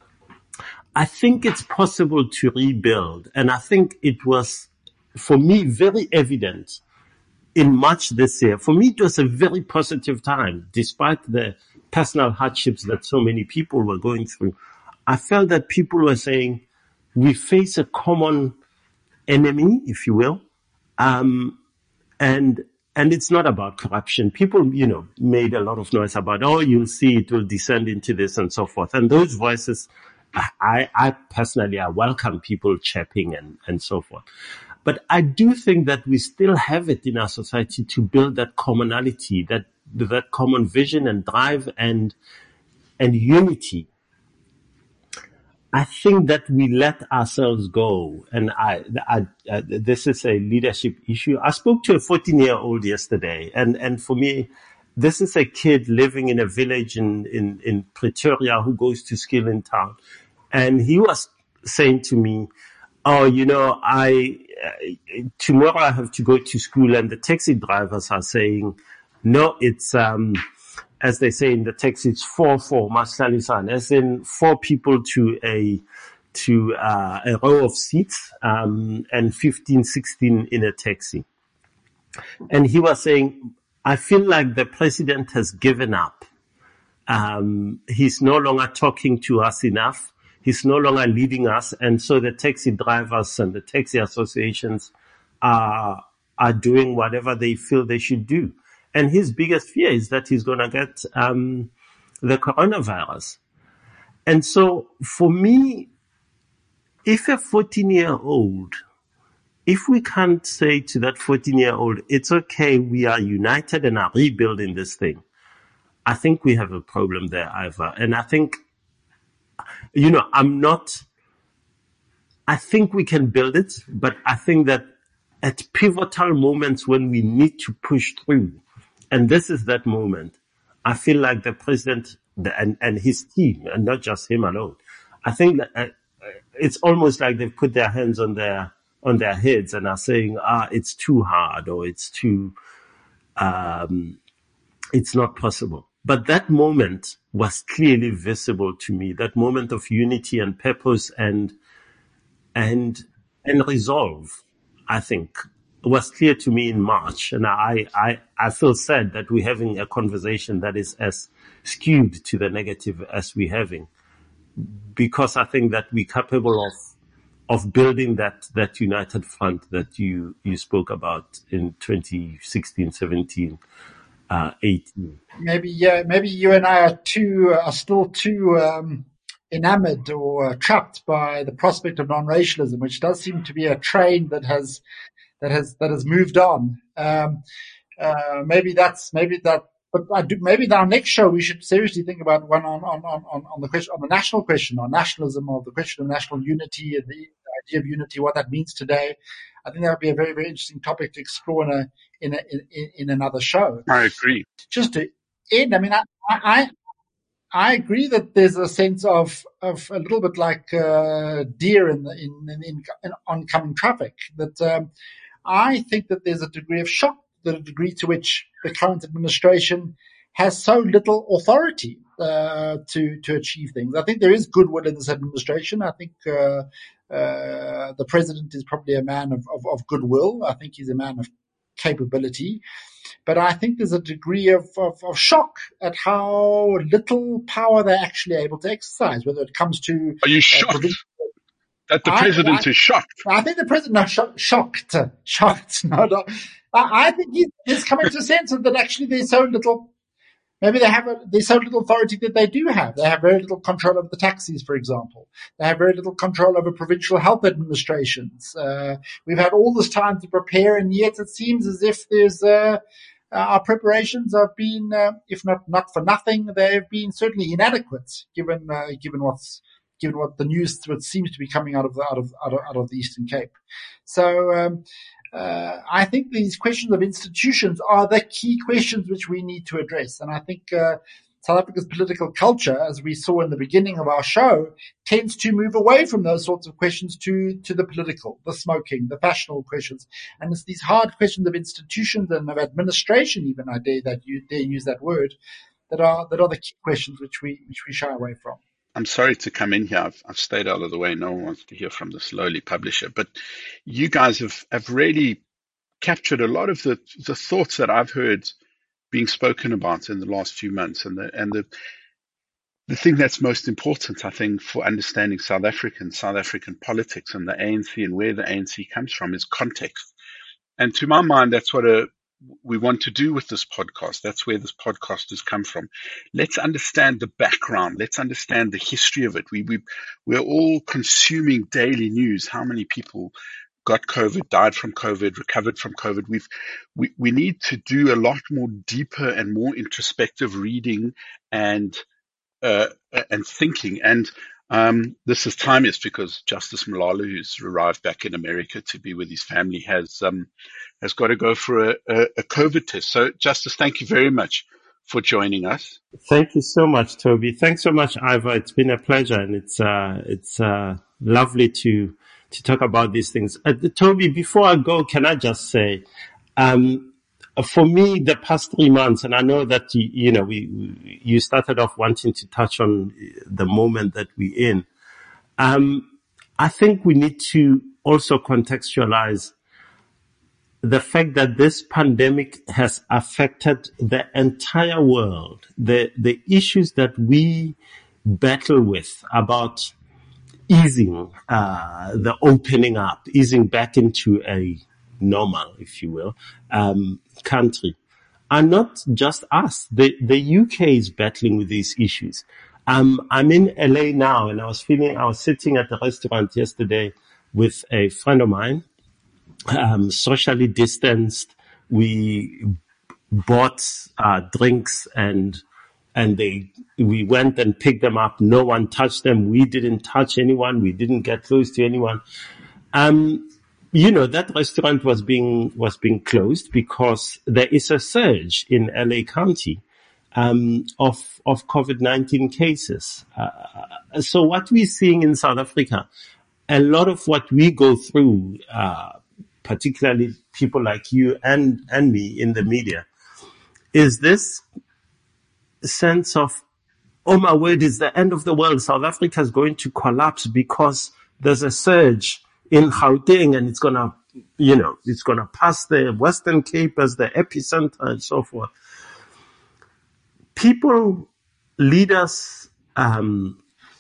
I think it's possible to rebuild, and I think it was, for me, very evident in March this year. For me, it was a very positive time, despite the personal hardships that so many people were going through. I felt that people were saying, we face a common enemy, if you will, um, and and it's not about corruption. People, you know, made a lot of noise about, oh, you'll see it will descend into this and so forth. And those voices, I, I personally, I welcome people chirping and, and so forth. But I do think that we still have it in our society to build that commonality, that that common vision and drive and and unity. I think that we let ourselves go, and I, I, I this is a leadership issue. I spoke to a fourteen-year-old yesterday, and and for me, this is a kid living in a village in in in Pretoria who goes to school in town, and he was saying to me, oh, you know, I, uh, tomorrow I have to go to school, and the taxi drivers are saying, no, it's, um, as they say in the taxi, it's four, four, Mashlalisan, as in four people to a, to, uh, a row of seats, um, and fifteen, sixteen in a taxi. And he was saying, I feel like the president has given up. Um, he's no longer talking to us enough. He's no longer leading us, and so the taxi drivers and the taxi associations are are doing whatever they feel they should do. And his biggest fear is that he's going to get um the coronavirus. And so, for me, if a fourteen-year-old, if we can't say to that fourteen-year-old, it's okay, we are united and are rebuilding this thing, I think we have a problem there, Ivor. And I think, you know, I'm not, I think we can build it, but I think that at pivotal moments when we need to push through, and this is that moment, I feel like the president the, and, and his team, and not just him alone, I think that uh, it's almost like they've put their hands on their on their heads and are saying, ah, it's too hard, or it's too, um, it's not possible. But that moment was clearly visible to me, that moment of unity and purpose and and and resolve, I think, was clear to me in March. And I, I, I feel sad that we're having a conversation that is as skewed to the negative as we're having, because I think that we're capable of of building that, that united front that you, you spoke about in twenty sixteen, seventeen, uh, eighteen. Maybe, yeah, maybe you and I are too, are still too, um, enamored or trapped by the prospect of non-racialism, which does seem to be a train that has, that has, that has moved on. Um, uh, maybe that's, maybe that, but I do, maybe our next show we should seriously think about one on, on, on, on the question, on the national question, on nationalism, or the question of national unity and the idea of unity, what that means today. I think that would be a very, very interesting topic to explore in a, in a, in, in another show. I agree. Just to end, I mean, I, I, I agree that there's a sense of, of a little bit like, uh, deer in the, in, in, in oncoming traffic, that, um, I think that there's a degree of shock, the degree to which the current administration has so little authority, uh, to, to achieve things. I think there is goodwill in this administration. I think, uh, uh, the president is probably a man of, of, of goodwill. I think he's a man of capability. But I think there's a degree of, of, of shock at how little power they're actually able to exercise, whether it comes to... Are you shocked? Uh, that the I, president I, is shocked? I think the president is sh- shocked. Shocked. No, no. I, I think he's, he's coming to a sense of that actually there's so little... Maybe they have a, there's so little authority that they do have. They have very little control over the taxis, for example. They have very little control over provincial health administrations. Uh, we've had all this time to prepare, and yet it seems as if there's, uh, uh our preparations have been, uh, if not, not for nothing, they have been certainly inadequate, given, uh, given what's, given what the news, what seems to be coming out of the, out of, out of, out of the Eastern Cape. So, um, Uh, I think these questions of institutions are the key questions which we need to address. And I think uh, South Africa's political culture, as we saw in the beginning of our show, tends to move away from those sorts of questions to, to the political, the smoking, the fashionable questions. And it's these hard questions of institutions and of administration, even, I dare that you dare use that word, that are that are the key questions which we which we shy away from. I'm sorry to come in here. I've, I've stayed out of the way. No one wants to hear from this lowly publisher. But you guys have, have really captured a lot of the, the thoughts that I've heard being spoken about in the last few months. And the, and the, the thing that's most important, I think, for understanding South African, South African politics and the A N C and where the A N C comes from is context. And to my mind, that's what a, we want to do with this podcast. That's where this podcast has come from. Let's understand the background. Let's understand the history of it. We, we, we're all consuming daily news. How many people got COVID, died from COVID, recovered from COVID? We've, we, we need to do a lot more deeper and more introspective reading and, uh, and thinking. And, um, this is timeless because Justice Malala, who's arrived back in America to be with his family, has, um, has got to go for a, a, a COVID test. So, Justice, thank you very much for joining us. Thank you so much, Toby. Thanks so much, Ivor. It's been a pleasure, and it's uh, it's uh, lovely to to talk about these things. Uh, Toby, before I go, can I just say, um, for me, the past three months, and I know that you, you know we you started off wanting to touch on the moment that we're in. Um, I think we need to also contextualize the fact that this pandemic has affected the entire world, the, the issues that we battle with about easing, uh, the opening up, easing back into a normal, if you will, um, country, are not just us. The, the U K is battling with these issues. Um, I'm in L A now, and I was feeling, I was sitting at a restaurant yesterday with a friend of mine, um, socially distanced. We bought uh, drinks and and they we went and picked them up. No one touched them. We didn't touch anyone. We didn't get close to anyone. Um, you know, that restaurant was being was being closed because there is a surge in L A County um, of of COVID nineteen cases. Uh, so what we're seeing in South Africa, a lot of what we go through, uh, particularly people like you and and me in the media, is this sense of, oh my word, it's the end of the world. South Africa is going to collapse because there's a surge in Gauteng and it's going to, you know, it's going to pass the Western Cape as the epicenter and so forth. People, leaders, um,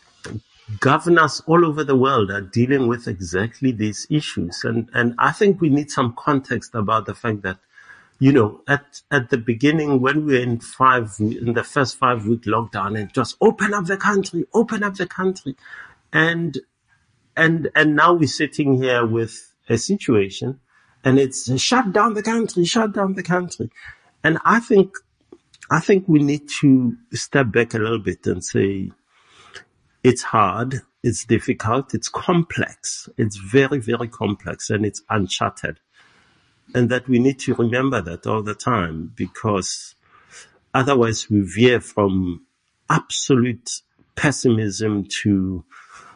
governors all over the world are dealing with exactly these issues. And, and I think we need some context about the fact that, you know, at, at the beginning, when we were in five, in the first five week lockdown, and just open up the country, open up the country. And, and, and now we're sitting here with a situation and it's shut down the country, shut down the country. And I think, I think we need to step back a little bit and say, it's hard, it's difficult, it's complex, it's very, very complex, and it's uncharted. And that we need to remember that all the time, because otherwise we veer from absolute pessimism to,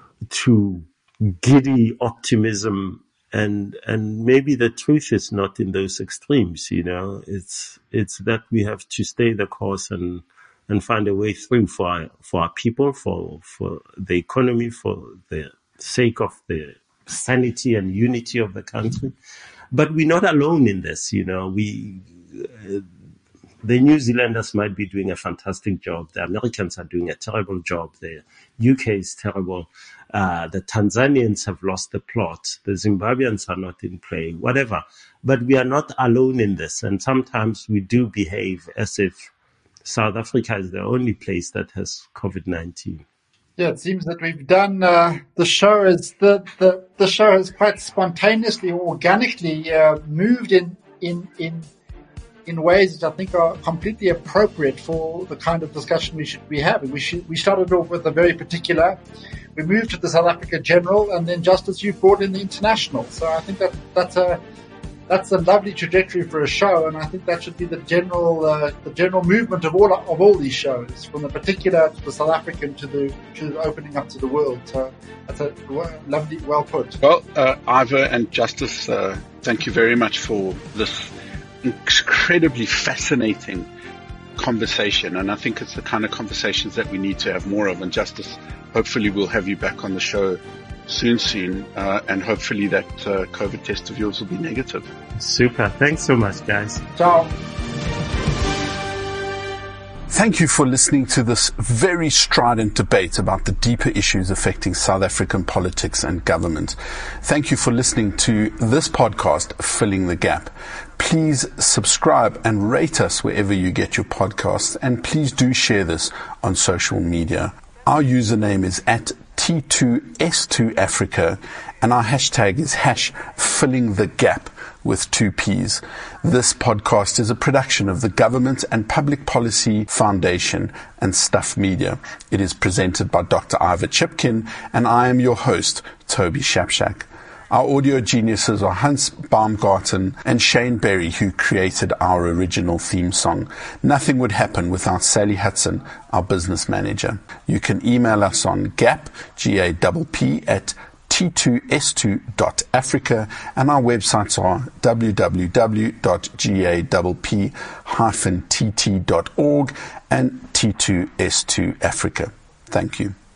to giddy optimism. And, and maybe the truth is not in those extremes, you know, it's, it's that we have to stay the course and, and find a way through for our, for our people, for, for the economy, for the sake of the sanity and unity of the country. But we're not alone in this, you know, we, uh, the New Zealanders might be doing a fantastic job. The Americans are doing a terrible job. The U K is terrible. Uh, the Tanzanians have lost the plot. The Zimbabweans are not in play, whatever. But we are not alone in this. And sometimes we do behave as if South Africa is the only place that has COVID nineteen. Yeah, it seems that we've done, uh, the show is, the, the, the show has quite spontaneously, organically, uh, moved in, in, in, in ways that I think are completely appropriate for the kind of discussion we should be having. We should, we started off with a very particular, we moved to the South Africa general, and then just as you brought in the international. So I think that, that's a, that's a lovely trajectory for a show, and I think that should be the general uh, the general movement of all of all these shows, from the particular to the South African to the to the opening up to the world. So that's a lovely, well put. Well, uh, Ivor and Justice, uh, thank you very much for this incredibly fascinating conversation, and I think it's the kind of conversations that we need to have more of. And Justice, hopefully we'll have you back on the show soon, soon, uh, and hopefully that uh, COVID test of yours will be negative. Super. Thanks so much, guys. Ciao. Thank you for listening to this very strident debate about the deeper issues affecting South African politics and government. Thank you for listening to this podcast, Filling the Gap. Please subscribe and rate us wherever you get your podcasts, and please do share this on social media. Our username is at T two S two Africa, and our hashtag is hash filling the gap with two P's. This podcast is a production of the Government and Public Policy Foundation and Stuff Media. It is presented by Doctor Ivor Chipkin, and I am your host, Toby Shapshak. Our audio geniuses are Hans Baumgarten and Shane Berry, who created our original theme song. Nothing would happen without Sally Hudson, our business manager. You can email us on gap, G A P P, at T two S two dot Africa, and our websites are w w w dot gap dash t t dot org and T two S two Africa. Thank you.